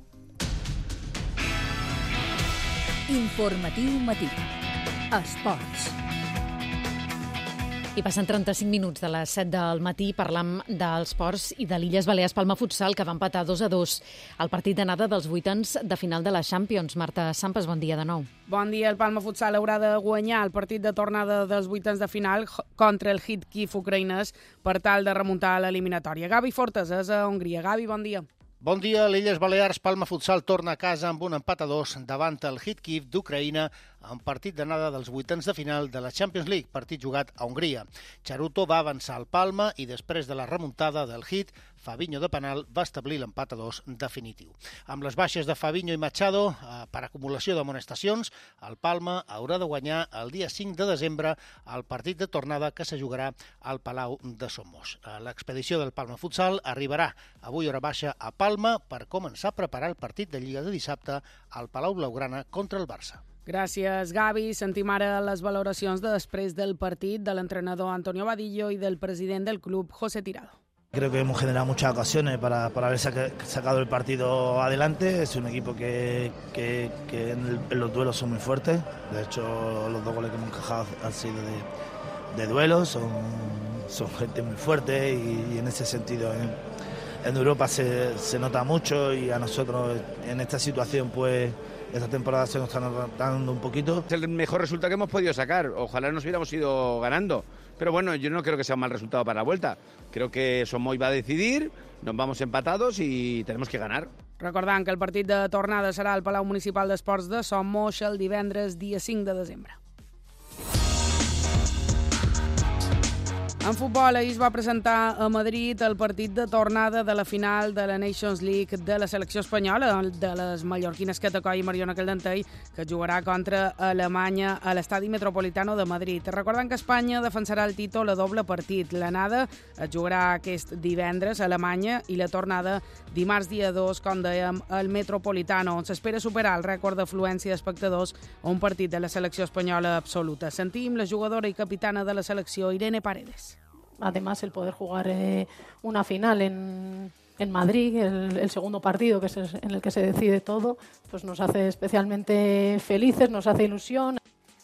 Informatiu matí. Esports. I passen 35 minuts de les 7 del matí, parlam dels ports i de l'Illes Balears Palma Futsal, que va empatar 2-2 al partit d'anada dels vuitens de final de la Champions. Marta Sampes, bon dia de nou. Bon dia. El Palma Futsal haurà de guanyar el partit de tornada dels vuitens de final contra el Kyiv ucraïnès per tal de remuntar l'eliminatòria. Gavi Fortes és a Hongria. Gavi, bon dia. Bon dia. L'Illes Balears Palma Futsal torna a casa amb un empat a 2 davant el Kyiv d'Ucraïna en partit d'anada dels vuitens de final de la Champions League, partit jugat a Hongria. Charuto va avançar al Palma i després de la remuntada del Hit, Fabinho de penal va establir l'empat a 2 definitiu. Amb les baixes de Fabinho i Machado per acumulació d'amonestacions, el Palma haurà de guanyar el dia 5 de desembre el partit de tornada que se jugarà al Palau de Somos. L'expedició del Palma Futsal arribarà avui hora baixa a Palma per començar a preparar el partit de Lliga de dissabte al Palau Blaugrana contra el Barça. Gràcies, Gavi. Sentim ara les valoracions de després del partit de l'entrenador Antonio Vadillo y del president del club, José Tirado. Creo que hemos generado muchas ocasiones para haber sacado el partido adelante. Es un equipo que en los duelos son muy fuertes. De hecho, los 2 goles que hemos encajado han sido de duelos. Son gente muy fuerte y en ese sentido en Europa se nota mucho y a nosotros en esta situación pues esta temporada se nos está notando un poquito. Es el mejor resultado que hemos podido sacar. Ojalá nos hubiéramos ido ganando. Pero bueno, yo no creo que sea un mal resultado para la vuelta. Creo que Somos va a decidir, nos vamos empatados y tenemos que ganar. Recordant que el partit de tornada serà al Palau Municipal d'Esports de Somos el divendres dia 5 de desembre. En futbol, ahir es va presentar a Madrid el partit de tornada de la final de la Nations League de la selecció espanyola, de les mallorquines que t'acoi Mariona Caldentei, que jugarà contra Alemanya a l'estadi Metropolitano de Madrid. Recordant que Espanya defensarà el títol a doble partit. L'anada es jugarà aquest divendres a Alemanya i la tornada dimarts dia 2, com dèiem, al Metropolitano, on s'espera superar el rècord d'afluència d'espectadors a un partit de la selecció espanyola absoluta. Sentim la jugadora i capitana de la selecció, Irene Paredes. Además, el poder jugar una final en Madrid, el segundo partido, que es en el que se decide todo, pues nos hace especialmente felices, nos hace ilusión.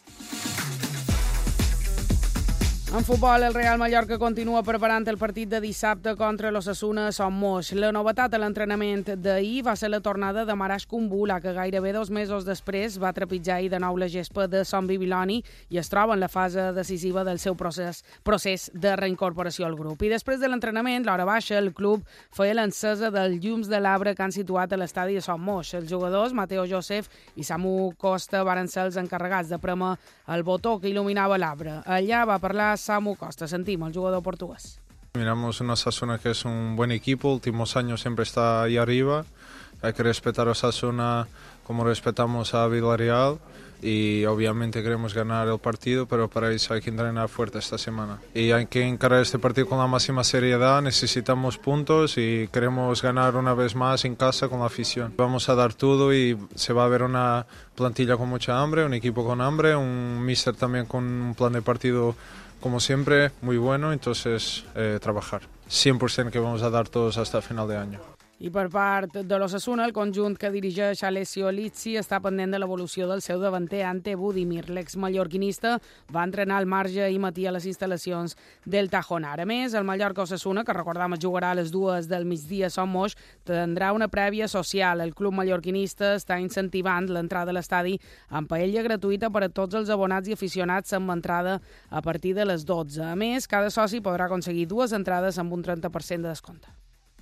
En futbol, el Real Mallorca continua preparant el partit de dissabte contra l'Osasuna a Son Moix. La novetat a l'entrenament d'ahir va ser la tornada de Marash Kumbula, que gairebé 2 mesos després va trepitjar ahir de nou la gespa de Son Bibiloni i es troba en la fase decisiva del seu procés de reincorporació al grup. I després de l'entrenament, l'hora baixa, el club feia l'encesa dels llums de l'arbre que han situat a l'estadi de Son Moix. Els jugadors, Mateo Josef i Samu Costa, varen ser els encarregats de prémer el botó que il·luminava l'arbre. Allà va parlar Samu Costa. Sentim el jugador portugués. Miramos una Osasuna que es un buen equipo, últimos años siempre está ahí arriba. Hay que respetar a Osasuna como respetamos a Villarreal y obviamente queremos ganar el partido, pero para eso hay que entrenar fuerte esta semana. Y hay que encarar este partido con la máxima seriedad, necesitamos puntos y queremos ganar una vez más en casa con la afición. Vamos a dar todo y se va a ver una plantilla con mucha hambre, un equipo con hambre, un míster también con un plan de partido como siempre, muy bueno, entonces trabajar. 100% que vamos a dar todos hasta el final de año. I per part de l'Osasuna, el conjunt que dirigeix Alessio Lizzi està pendent de l'evolució del seu davanter Ante Budimir. L'ex-mallorquinista va entrenar al marge i matí a les instal·lacions del Tajonar. A més, el Mallorca-Osasuna, que recordem jugarà a les 2 del migdia a Son Moix, tindrà una prèvia social. El club mallorquinista està incentivant l'entrada a l'estadi amb paella gratuïta per a tots els abonats i aficionats amb entrada a partir de les 12. A més, cada soci podrà aconseguir 2 entrades amb un 30% de descompte.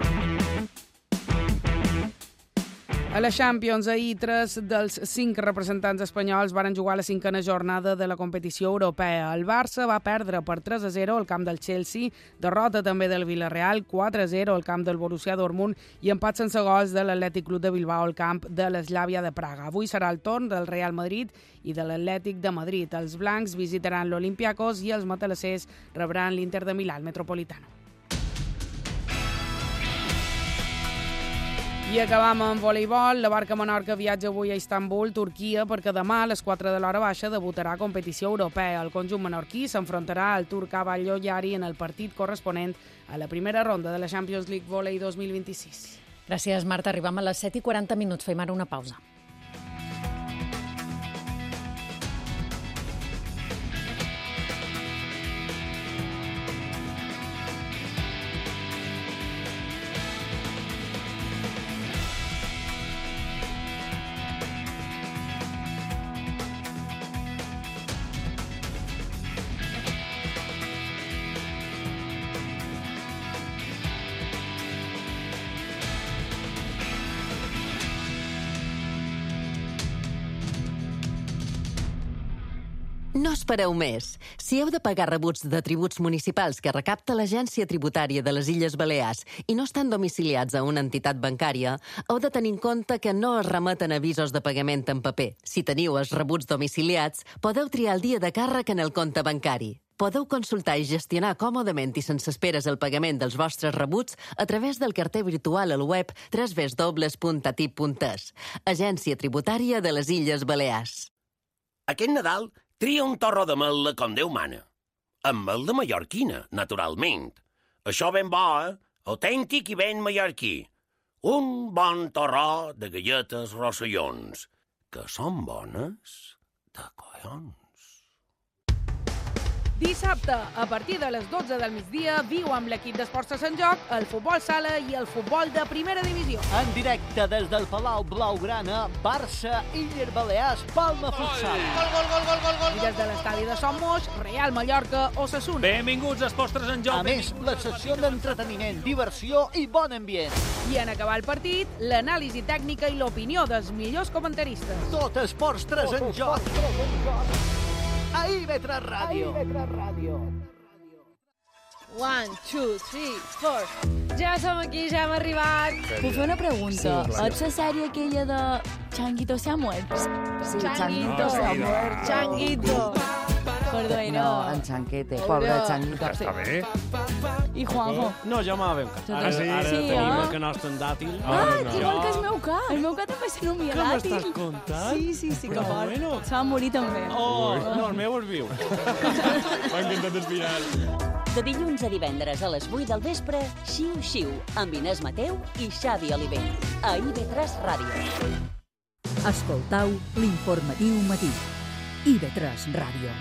A la Champions, ahir 3 dels 5 representants espanyols varen jugar a la 5a jornada de la competició europea. El Barça va perdre per 3-0 al camp del Chelsea, derrota també del Villarreal, 4-0 al camp del Borussia Dortmund i empat sense gols de l'Atlètic Club de Bilbao al camp de l'Eslavia de Praga. Avui serà el torn del Real Madrid i de l'Atlètic de Madrid. Els blancs visitaran l'Olympiacos i els matalassers rebran l'Inter de Milà, el Metropolitano. I acabam amb voleibol. La Barca Menorca viatja avui a Istanbul, Turquia, perquè demà a les 4 de l'hora baixa debutarà a competició europea. El conjunt menorquí s'enfrontarà al turc Cavallo Yari en el partit corresponent a la primera ronda de la Champions League Volley 2026. Gràcies, Marta. Arribam a les 7:40. Fem ara una pausa. No espereu més. Si heu de pagar rebuts de tributs municipals que recapta l'Agència Tributària de les Illes Balears i no estan domiciliats a una entitat bancària, heu de tenir en compte que no es remeten avisos de pagament en paper. Si teniu els rebuts domiciliats, podeu triar el dia de càrrec en el compte bancari. Podeu consultar i gestionar còmodament i sense esperes el pagament dels vostres rebuts a través del carter virtual al web www.atip.es. Agència Tributària de les Illes Balears. Aquest Nadal tria un torró de mel com Déu mana. Amb mel de mallorquina, naturalment. Això ben bo, autèntic i ben mallorquí. Un bon torró de galletes Rossellons, que són bones de collons. Dissabte, a partir de les 12 del migdia, viu amb l'equip d'Esports a Sant Joc el futbol sala i el futbol de primera divisió. En directe des del Palau Blaugrana, Barça, Illes Balears, Palma Futsal. I des de l'estadi de Son Moix, Real Mallorca, Osasuna. Benvinguts a Esports a Sant Joc. A més, la secció d'entreteniment, diversió i bon ambient. I en acabar el partit, l'anàlisi tècnica i l'opinió dels millors comentaristes. Tot Esports 3 en Joc. A IB3 Ràdio. 1, 2, 3, 4. Ja som aquí, ja hem arribat. Puc fer una pregunta? Sí, ets la sèrie aquella de Changuito se ha muerto? Sí, Changuito se ha muerto. Changuito. Perdó, no, en Chanquete, pobre Changuito. Està bé? I Juanjo? No, jo m'ha ben cat. Ara tenim el que nostre en dàtil. Igual que el meu cat. El meu cat també se nomia dàtil. Què m'estàs contant? Sí, que fort. Se va morir també. Oh, no, el meu es viu. M'ha encantat el final. De dilluns a divendres a les 8 del vespre, Xiu Xiu, amb Inés Mateu i Xavi Oliver, a IB3 Ràdio. Escoltau l'informatiu matí. IB3 Ràdio.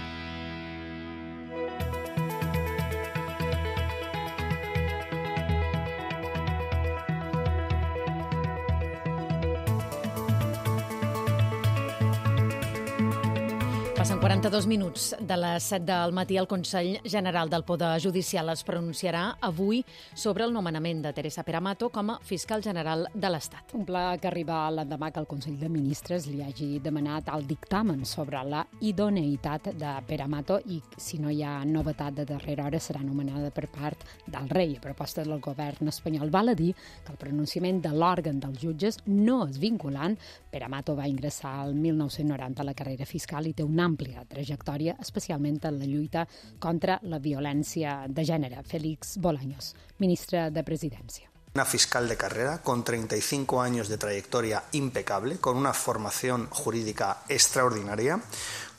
Passen 42 minuts de les 7 del matí. El Consell General del Poder Judicial es pronunciarà avui sobre el nomenament de Teresa Peramato com a fiscal general de l'Estat. Un pla que arriba l'endemà que el Consell de Ministres li hagi demanat el dictamen sobre la idoneïtat de Peramato i, si no hi ha novetat de darrera hora, serà nomenada per part del rei. A proposta del govern espanyol, val a dir que el pronunciament de l'òrgan dels jutges no és vinculant. Peramato va ingressar al 1990 a la carrera fiscal i té una àmplia trajectòria, especialment en la lluita contra la violència de gènere. Félix Bolaños, ministre de Presidència. Una fiscal de carrera con 35 años de trayectoria impecable, con una formación jurídica extraordinaria,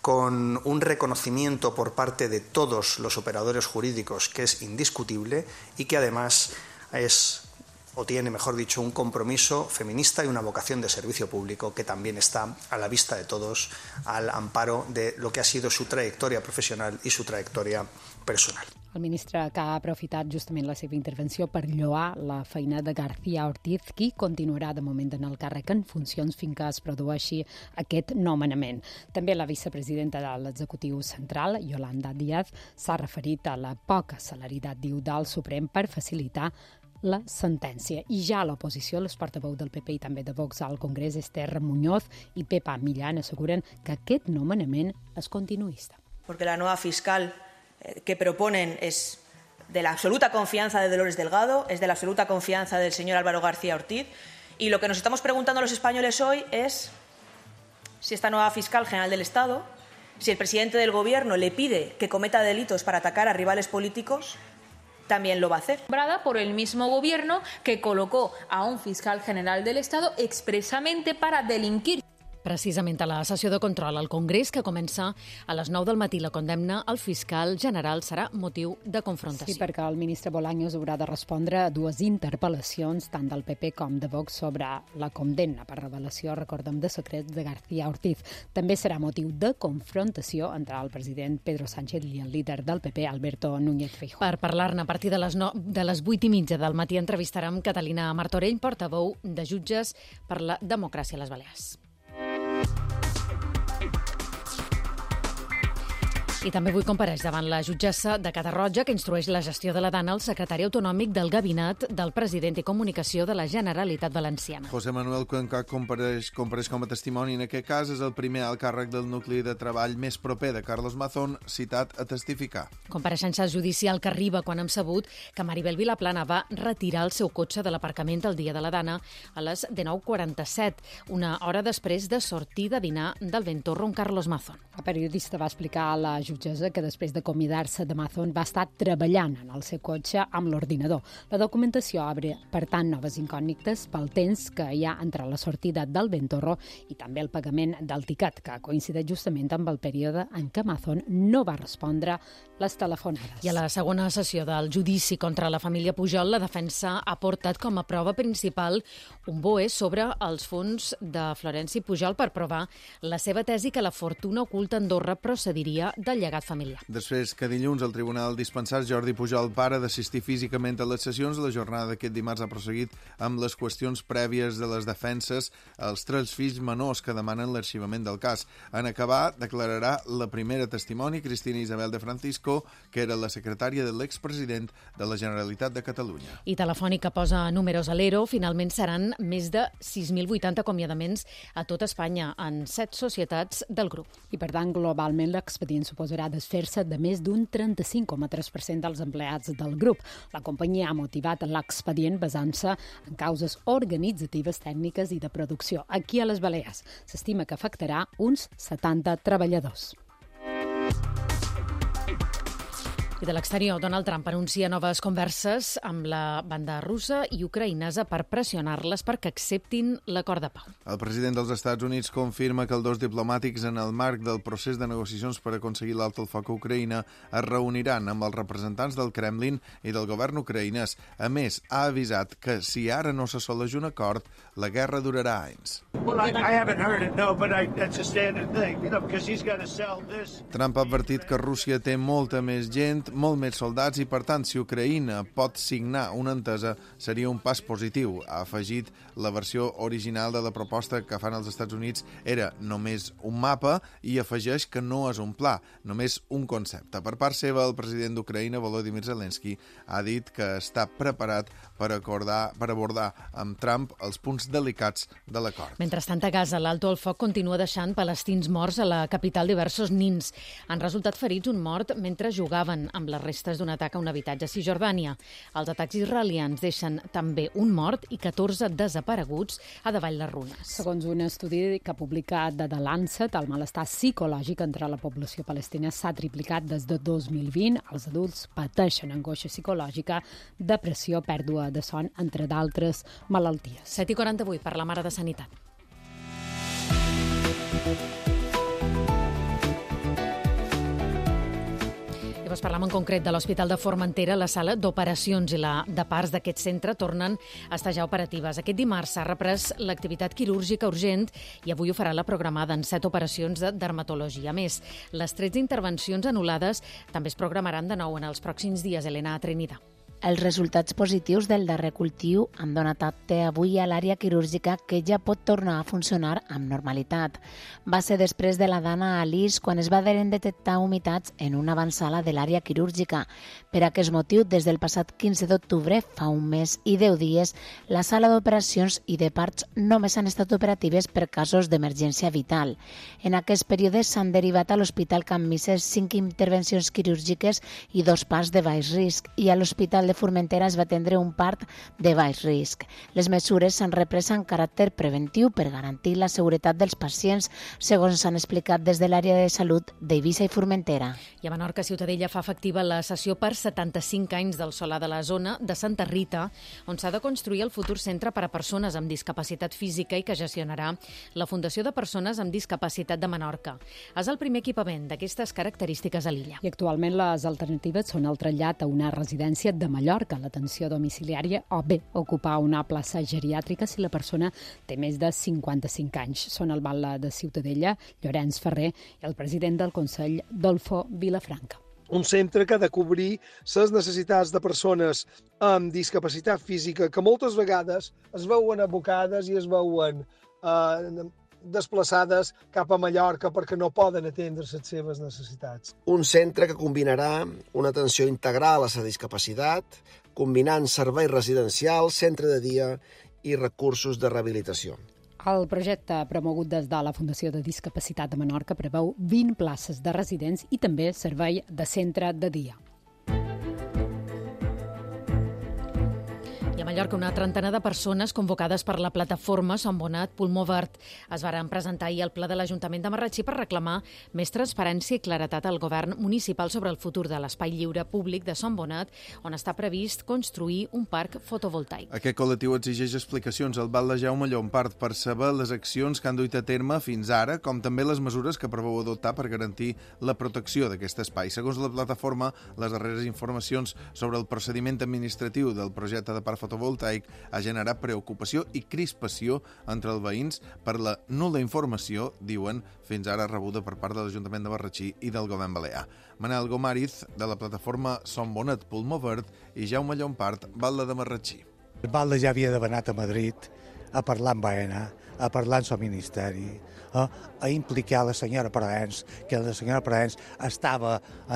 con un reconocimiento por parte de todos los operadores jurídicos que es indiscutible y que además tiene, mejor dicho, un compromiso feminista y una vocación de servicio público que también está a la vista de todos al amparo de lo que ha sido su trayectoria profesional i su trajectòria personal. El ministre que ha aprofitat justament la seva intervenció per lloar la feina de García Ortiz, qui continuarà de moment en el càrrec en funcions fins que es produeixi aquest nomenament. També la vicepresidenta de l'executiu central, Yolanda Díaz, s'ha referit a la poca celeritat, diu, del Suprem per facilitar la sentència. I ja a l'oposició, les portaveus del PP i també de Vox al Congrés, Esther Muñoz i Pepa Millán, asseguren que aquest nomenament és continuista. Porque la nueva fiscal que proponen es de la absoluta confianza de Dolores Delgado, es de la absoluta confianza del señor Álvaro García Ortiz, y lo que nos estamos preguntando los españoles hoy es si esta nueva fiscal general del Estado, si el presidente del Gobierno le pide que cometa delitos para atacar a rivales políticos, también lo va a hacer. Por el mismo Gobierno que colocó a un fiscal general del Estado expresamente para delinquir. Precisament a la sessió de control al Congrés, que comença a les 9 del matí, la condemna al fiscal general serà motiu de confrontació. Sí, perquè el ministre Bolaños haurà de respondre a dues interpel·lacions, tant del PP com de Vox, sobre la condemna per revelació, recordem, de secrets de García Ortiz. També serà motiu de confrontació entre el president Pedro Sánchez i el líder del PP, Alberto Núñez Feijóo. Per parlar-ne, a partir de les 8:30 del matí, entrevistarem Catalina Martorell, portaveu de Jutges per la Democràcia a les Balears. I també avui compareix davant la jutgessa de Catarroja, que instrueix la gestió de la Dana, el secretari autonòmic del gabinet del president i comunicació de la Generalitat Valenciana. José Manuel Cuenca compareix com a testimoni. En aquest cas és el primer al càrrec del nucli de treball més proper de Carlos Mazón, citat a testificar. Compareixença judicial que arriba quan hem sabut que Maribel Vilaplana va retirar el seu cotxe de l'aparcament el dia de la Dana a les 19:47, una hora després de sortir de dinar del Ventorro amb Carlos Mazón. La periodista va explicar a la jutgessa que després d'acomiadar-se de Mazón va estar treballant en el seu cotxe amb l'ordinador. La documentació obre, per tant, noves incògnites pel temps que hi ha entre la sortida del Ventorro i també el pagament del tiquet, que coincideix justament amb el període en què Mazón no va respondre les telefonades. I a la segona sessió del judici contra la família Pujol, la defensa ha portat com a prova principal un BOE sobre els fons de Florenci Pujol per provar la seva tesi que la fortuna oculta a Andorra procediria del llegat familiar. Després que dilluns el Tribunal dispensat Jordi Pujol para d'assistir físicament a les sessions, la jornada d'aquest dimarts ha prosseguit amb les qüestions prèvies de les defenses als 3 fills menors que demanen l'arxivament del cas. En acabar, declararà la primera testimoni Cristina Isabel de Francisco, que era la secretària de l'expresident de la Generalitat de Catalunya. I Telefònica posa números a l'ERO. Finalment seran més de 6.080 acomiadaments a tot Espanya en 7 societats del grup. I per tant, globalment, l'expedient suposarà desfer-se de més d'un 35,3% dels empleats del grup. La companyia ha motivat l'expedient basant-se en causes organitzatives, tècniques i de producció. Aquí a les Balears s'estima que afectarà uns 70 treballadors. I de l'exterior, Donald Trump anuncia noves converses amb la banda russa i ucraïnesa per pressionar-les perquè acceptin l'acord de pau. El president dels Estats Units confirma que els dos diplomàtics en el marc del procés de negociacions per aconseguir l'alto el foc a Ucraïna es reuniran amb els representants del Kremlin i del govern ucraïnès. A més, ha avisat que si ara no s'assoleix un acord, la guerra durarà anys. Trump ha advertit que Rússia té molta més gent, molt més soldats i, per tant, si Ucraïna pot signar una entesa, seria un pas positiu. Ha afegit la versió original de la proposta que fan els Estats Units era només un mapa i afegeix que no és un pla, només un concepte. Per part seva, el president d'Ucraïna, Volodymyr Zelensky, ha dit que està preparat per abordar amb Trump els punts delicats de l'acord. Mentrestant, a Gaza, l'alto el foc continua deixant palestins morts a la capital diversos nins. Han resultat ferits un mort mentre jugaven amb les restes d'un atac a un habitatge a Cisjordània. Els atacs israelians deixen també un mort i 14 desapareguts a davall les runes. Segons un estudi que ha publicat The Lancet, el malestar psicològic entre la població palestina s'ha triplicat des de 2020. Els adults pateixen angoixa psicològica, depressió, pèrdua de son, entre d'altres malalties. 7:48 per la Mare de Sanitat. Llavors parlam en concret de l'Hospital de Formentera. La sala d'operacions i la de parts d'aquest centre tornen a estar ja operatives. Aquest dimarts s'ha reprès l'activitat quirúrgica urgent i avui ho farà la programada en 7 operacions de dermatologia. A més, les 13 intervencions anul·lades també es programaran de nou en els pròxims dies. Elena Trinidad. Els resultats positius del darrer cultiu han donat acte avui a l'àrea quirúrgica que ja pot tornar a funcionar amb normalitat. Va ser després de la dana a l'IS quan es va detectar humitats en una avantsala de l'àrea quirúrgica. Per aquest motiu, des del passat 15 d'octubre, fa un mes i 10 dies, la sala d'operacions i de parts només han estat operatives per casos d'emergència vital. En aquest període s'han derivat a l'Hospital Can Misses 5 intervencions quirúrgiques i 2 parts de baix risc, i a l'Hospital de Formentera es va atendre un part de baix risc. Les mesures s'han reprès en caràcter preventiu per garantir la seguretat dels pacients, segons s'han explicat des de l'àrea de salut d'Eivissa i Formentera. I a Menorca, Ciutadella fa efectiva la cessió per 75 anys del solar de la zona de Santa Rita, on s'ha de construir el futur centre per a persones amb discapacitat física i que gestionarà la Fundació de Persones amb Discapacitat de Menorca. És el primer equipament d'aquestes característiques a l'illa. I actualment les alternatives són el trasllat a una residència de Mallorca, l'atenció domiciliària o bé ocupar una plaça geriàtrica si la persona té més de 55 anys. Són el batlle de Ciutadella, Llorenç Ferrer, i el president del Consell, Dolfo Vilafranca. Un centre que ha de cobrir les necessitats de persones amb discapacitat física que moltes vegades es veuen abocades i es veuen desplaçades cap a Mallorca perquè no poden atendre les seves necessitats. Un centre que combinarà una atenció integral a la discapacitat, combinant serveis residencials, centre de dia i recursos de rehabilitació. El projecte promogut des de la Fundació de Discapacitat de Menorca preveu 20 places de residents i també servei de centre de dia. I a Mallorca, una trentena de persones convocades per la plataforma Som Bonat Pulmó Verd es varen presentar ahir al ple de l'Ajuntament de Marratxí per reclamar més transparència i claretat al govern municipal sobre el futur de l'espai lliure públic de Som Bonat, on està previst construir un parc fotovoltaic. Aquest col·lectiu exigeix explicacions al batlle Jaume Llompart per saber les accions que han duit a terme fins ara, com també les mesures que preveu adoptar per garantir la protecció d'aquest espai. Segons la plataforma, les darreres informacions sobre el procediment administratiu del projecte de parc fotovoltaic ha generat preocupació i crispació entre els veïns per la nul·la informació, diuen, fins ara rebuda per part de l'Ajuntament de Marratxí i del Govern Balear. Manel Gomariz, de la plataforma Som Bonat Pulmó Verd, i Jaume Llompart, batlle de Marratxí. El batlle ja havia d'haver anat a Madrid a parlar amb AENA, a parlar amb el Ministeri, a implicar la senyora Praens, que la senyora Praens estava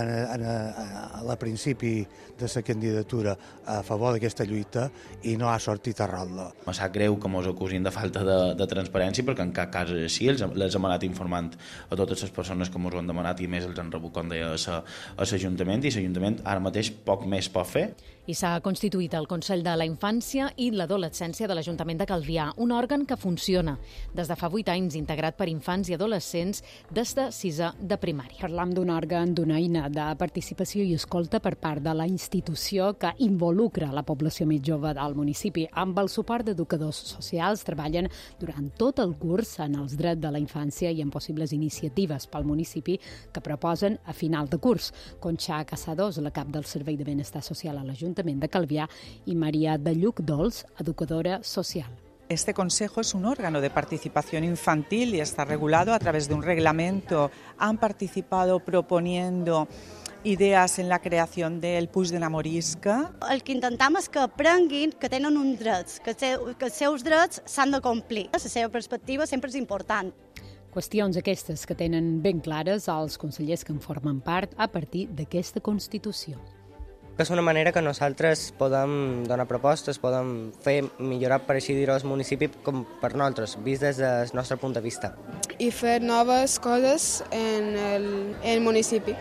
al principi de la candidatura a favor d'aquesta lluita i no ha sortit a ratlla. Me sap greu que mos acusin de falta de transparència, perquè en cap cas és així. Els hem anat informant a totes les persones que mos ho han demanat i més els han rebut, com deia, a l'Ajuntament, i l'Ajuntament ara mateix poc més pot fer. I s'ha constituït el Consell de la Infància i l'Adolescència de l'Ajuntament de Calvià, un òrgan que funciona des de fa 8 anys, integrat per infants i adolescents des de 6è de primària. Parlam d'un òrgan, d'una eina de participació i escolta per part de la institució que involucra la població més jove del municipi. Amb el suport d'educadors socials treballen durant tot el curs en els drets de la infància i en possibles iniciatives pel municipi que proposen a final de curs. Conxa Casadors, la cap del Servei de Benestar Social a l'Ajuntament de Calvià, y María de Lluc Dols, educadora social. Este consejo es un órgano de participación infantil y está regulado a través de un reglamento. Han participado proponiendo idees en la creació del Puig de Namorisca. El que intentem és que aprenguin que tenen uns drets, que els seus drets s'han de complir. La seva perspectiva sempre és important. Qüestions aquestes que tenen ben clares els consellers que en formen part a partir d'aquesta Constitució. És una manera que nosaltres podem donar propostes, podem fer millorar, per així dir-ho, el municipi com per nosaltres, vist des del nostre punt de vista. I fer noves coses en el municipi.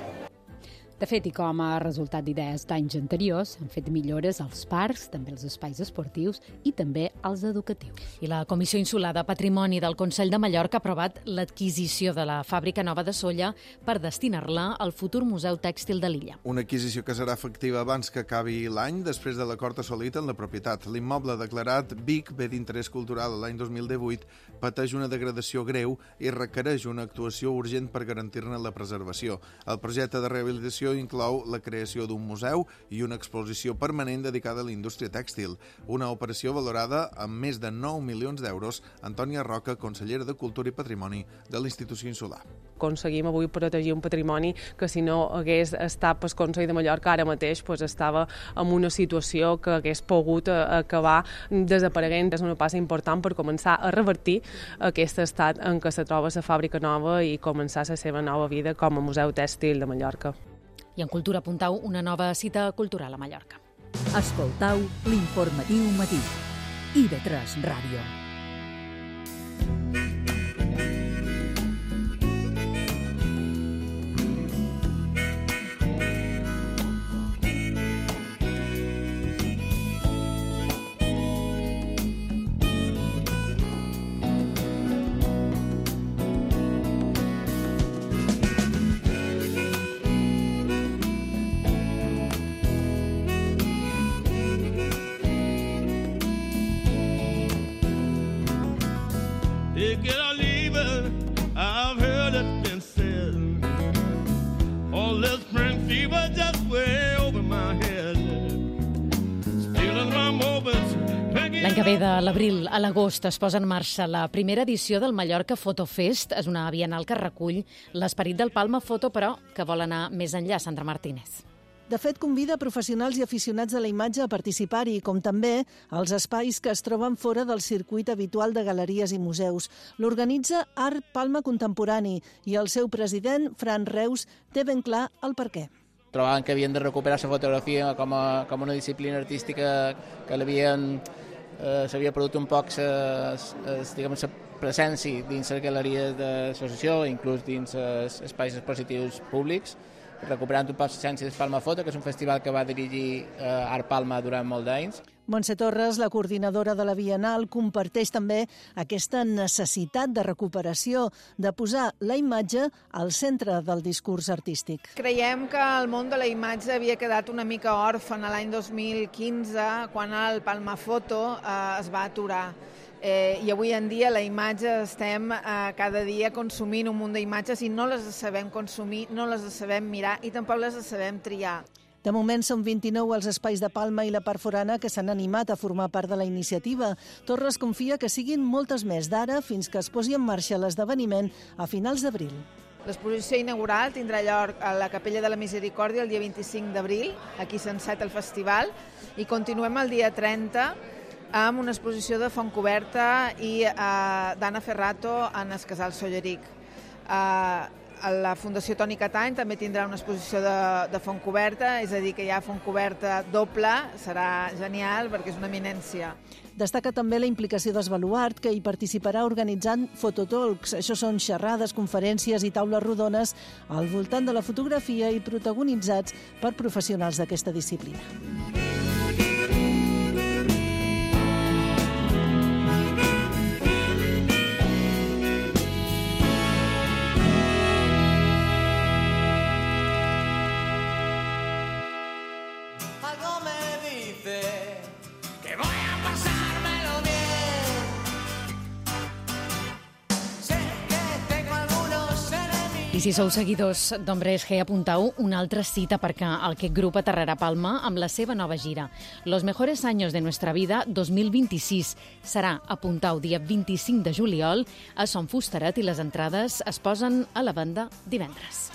De fet, i com a resultat d'idees d'anys anteriors, han fet millores als parcs, també als espais esportius i també als educatius. I la Comissió Insular de Patrimoni del Consell de Mallorca ha aprovat l'adquisició de la fàbrica nova de Sóller per destinar-la al futur Museu Tèxtil de l'illa. Una adquisició que serà efectiva abans que acabi l'any, després de l'acord assolit en la propietat. L'immoble declarat Vic, bé d'interès cultural l'any 2018, pateix una degradació greu i requereix una actuació urgent per garantir-ne la preservació. El projecte de rehabilitació l'acció inclou la creació d'un museu i una exposició permanent dedicada a la indústria tèxtil. Una operació valorada amb més de 9 milions d'euros. Antònia Roca, consellera de Cultura i Patrimoni de la institució insular. Aconseguim avui protegir un patrimoni que si no hagués estat pel Consell de Mallorca ara mateix estava en una situació que hagués pogut acabar desapareguent. És una passa important per començar a revertir aquest estat en què se troba la fàbrica nova i començar la seva nova vida com a Museu Tèxtil de Mallorca. I en Cultura apuntau una nova cita cultural a Mallorca. Escoltau l'informatiu matí. IB3 Ràdio. L'any que ve, de l'abril a l'agost, es posa en marxa la primera edició del Mallorca Photo Fest. És una bienal que recull l'esperit del Palma Foto, però que vol anar més enllà. Sandra Martínez. De fet, convida professionals i aficionats de la imatge a participar-hi, com també als espais que es troben fora del circuit habitual de galeries i museus. L'organitza Art Palma Contemporani i el seu president, Fran Reus, té ben clar el perquè. Trobaven que havien de recuperar la fotografia com una disciplina artística que s'havia perdut un poc la presència dins les galeries d'associació, inclús dins els espais expositius públics, recuperant un poc l'essència del Palma Foto, que és un festival que va dirigir Art Palma durant molts anys. Montse Torres, la coordinadora de la Bienal, comparteix també aquesta necessitat de recuperació, de posar la imatge al centre del discurs artístic. Creiem que el món de la imatge havia quedat una mica òrfan l'any 2015, quan el Palma Foto es va aturar. I avui en dia la imatge estem cada dia consumint un munt d'imatges i no les sabem consumir, no les sabem mirar i tampoc les sabem triar. De moment són 29 els espais de Palma i la part forana que s'han animat a formar part de la iniciativa. Torres confia que siguin moltes més d'ara fins que es posi en marxa l'esdeveniment a finals d'abril. L'exposició inaugural tindrà lloc a la Capella de la Misericòrdia el dia 25 d'abril, aquí s'enceta el festival, i continuem el dia 30 amb una exposició de Fontcoberta i d'Anna Ferrato en el Casal Solleric. La Fundació Toni Catany també tindrà una exposició de Fontcoberta, és a dir, que hi ha Fontcoberta doble, serà genial perquè és una eminència. Destaca també la implicació d'Esbaluart, que hi participarà organitzant fototalks. Això són xerrades, conferències i taules rodones al voltant de la fotografia i protagonitzats per professionals d'aquesta disciplina. I si sou seguidors d'Hombres G, apuntau una altra cita perquè aquest grup aterrarà a Palma amb la seva nova gira. Los mejores años de nuestra vida 2026. Serà, apuntau, dia 25 de juliol a Son Fusteret i les entrades es posen a la venda divendres.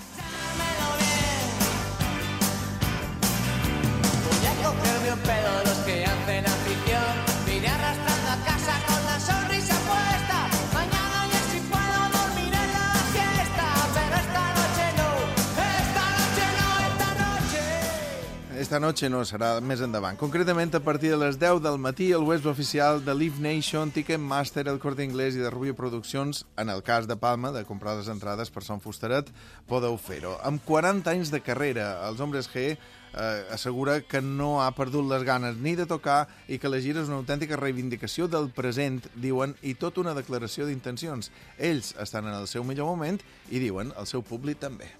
Voy a cogerme un pedo de los que hacen afición. Vine arrastrando a casa con la sonrisa puesta. Mañana ya si puedo dormir en la siesta. Pero esta noche no, esta noche no, esta noche. Esta noche no, serà més endavant. Concretament, a partir de les 10 del matí, el web oficial de Live Nation, Ticketmaster, El Corte Inglés i de Rubio Produccions, en el cas de Palma, de comprar les entrades per Son Fusteret, podeu fer-ho. Amb 40 anys de carrera, els Hombres G assegura que no ha perdut les ganes ni de tocar i que la gira és una autèntica reivindicació del present, diuen, i tot una declaració d'intencions. Ells estan en el seu millor moment i diuen el seu públic també.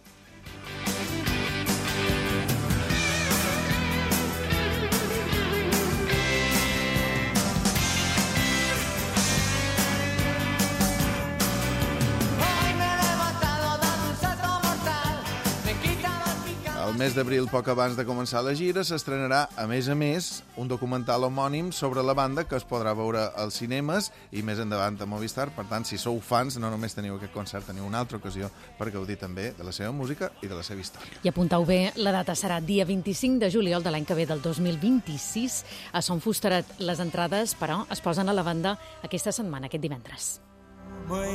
El mes d'abril, poc abans de començar la gira, s'estrenarà, a més, un documental homònim sobre la banda que es podrà veure als cinemes i més endavant a Movistar. Per tant, si sou fans, no només teniu aquest concert, teniu una altra ocasió per gaudir també de la seva música i de la seva història. I apuntau bé, la data serà dia 25 de juliol de l'any que ve, del 2026, a Son Fusteret. Les entrades, però, es posen a la venda aquesta setmana, aquest divendres.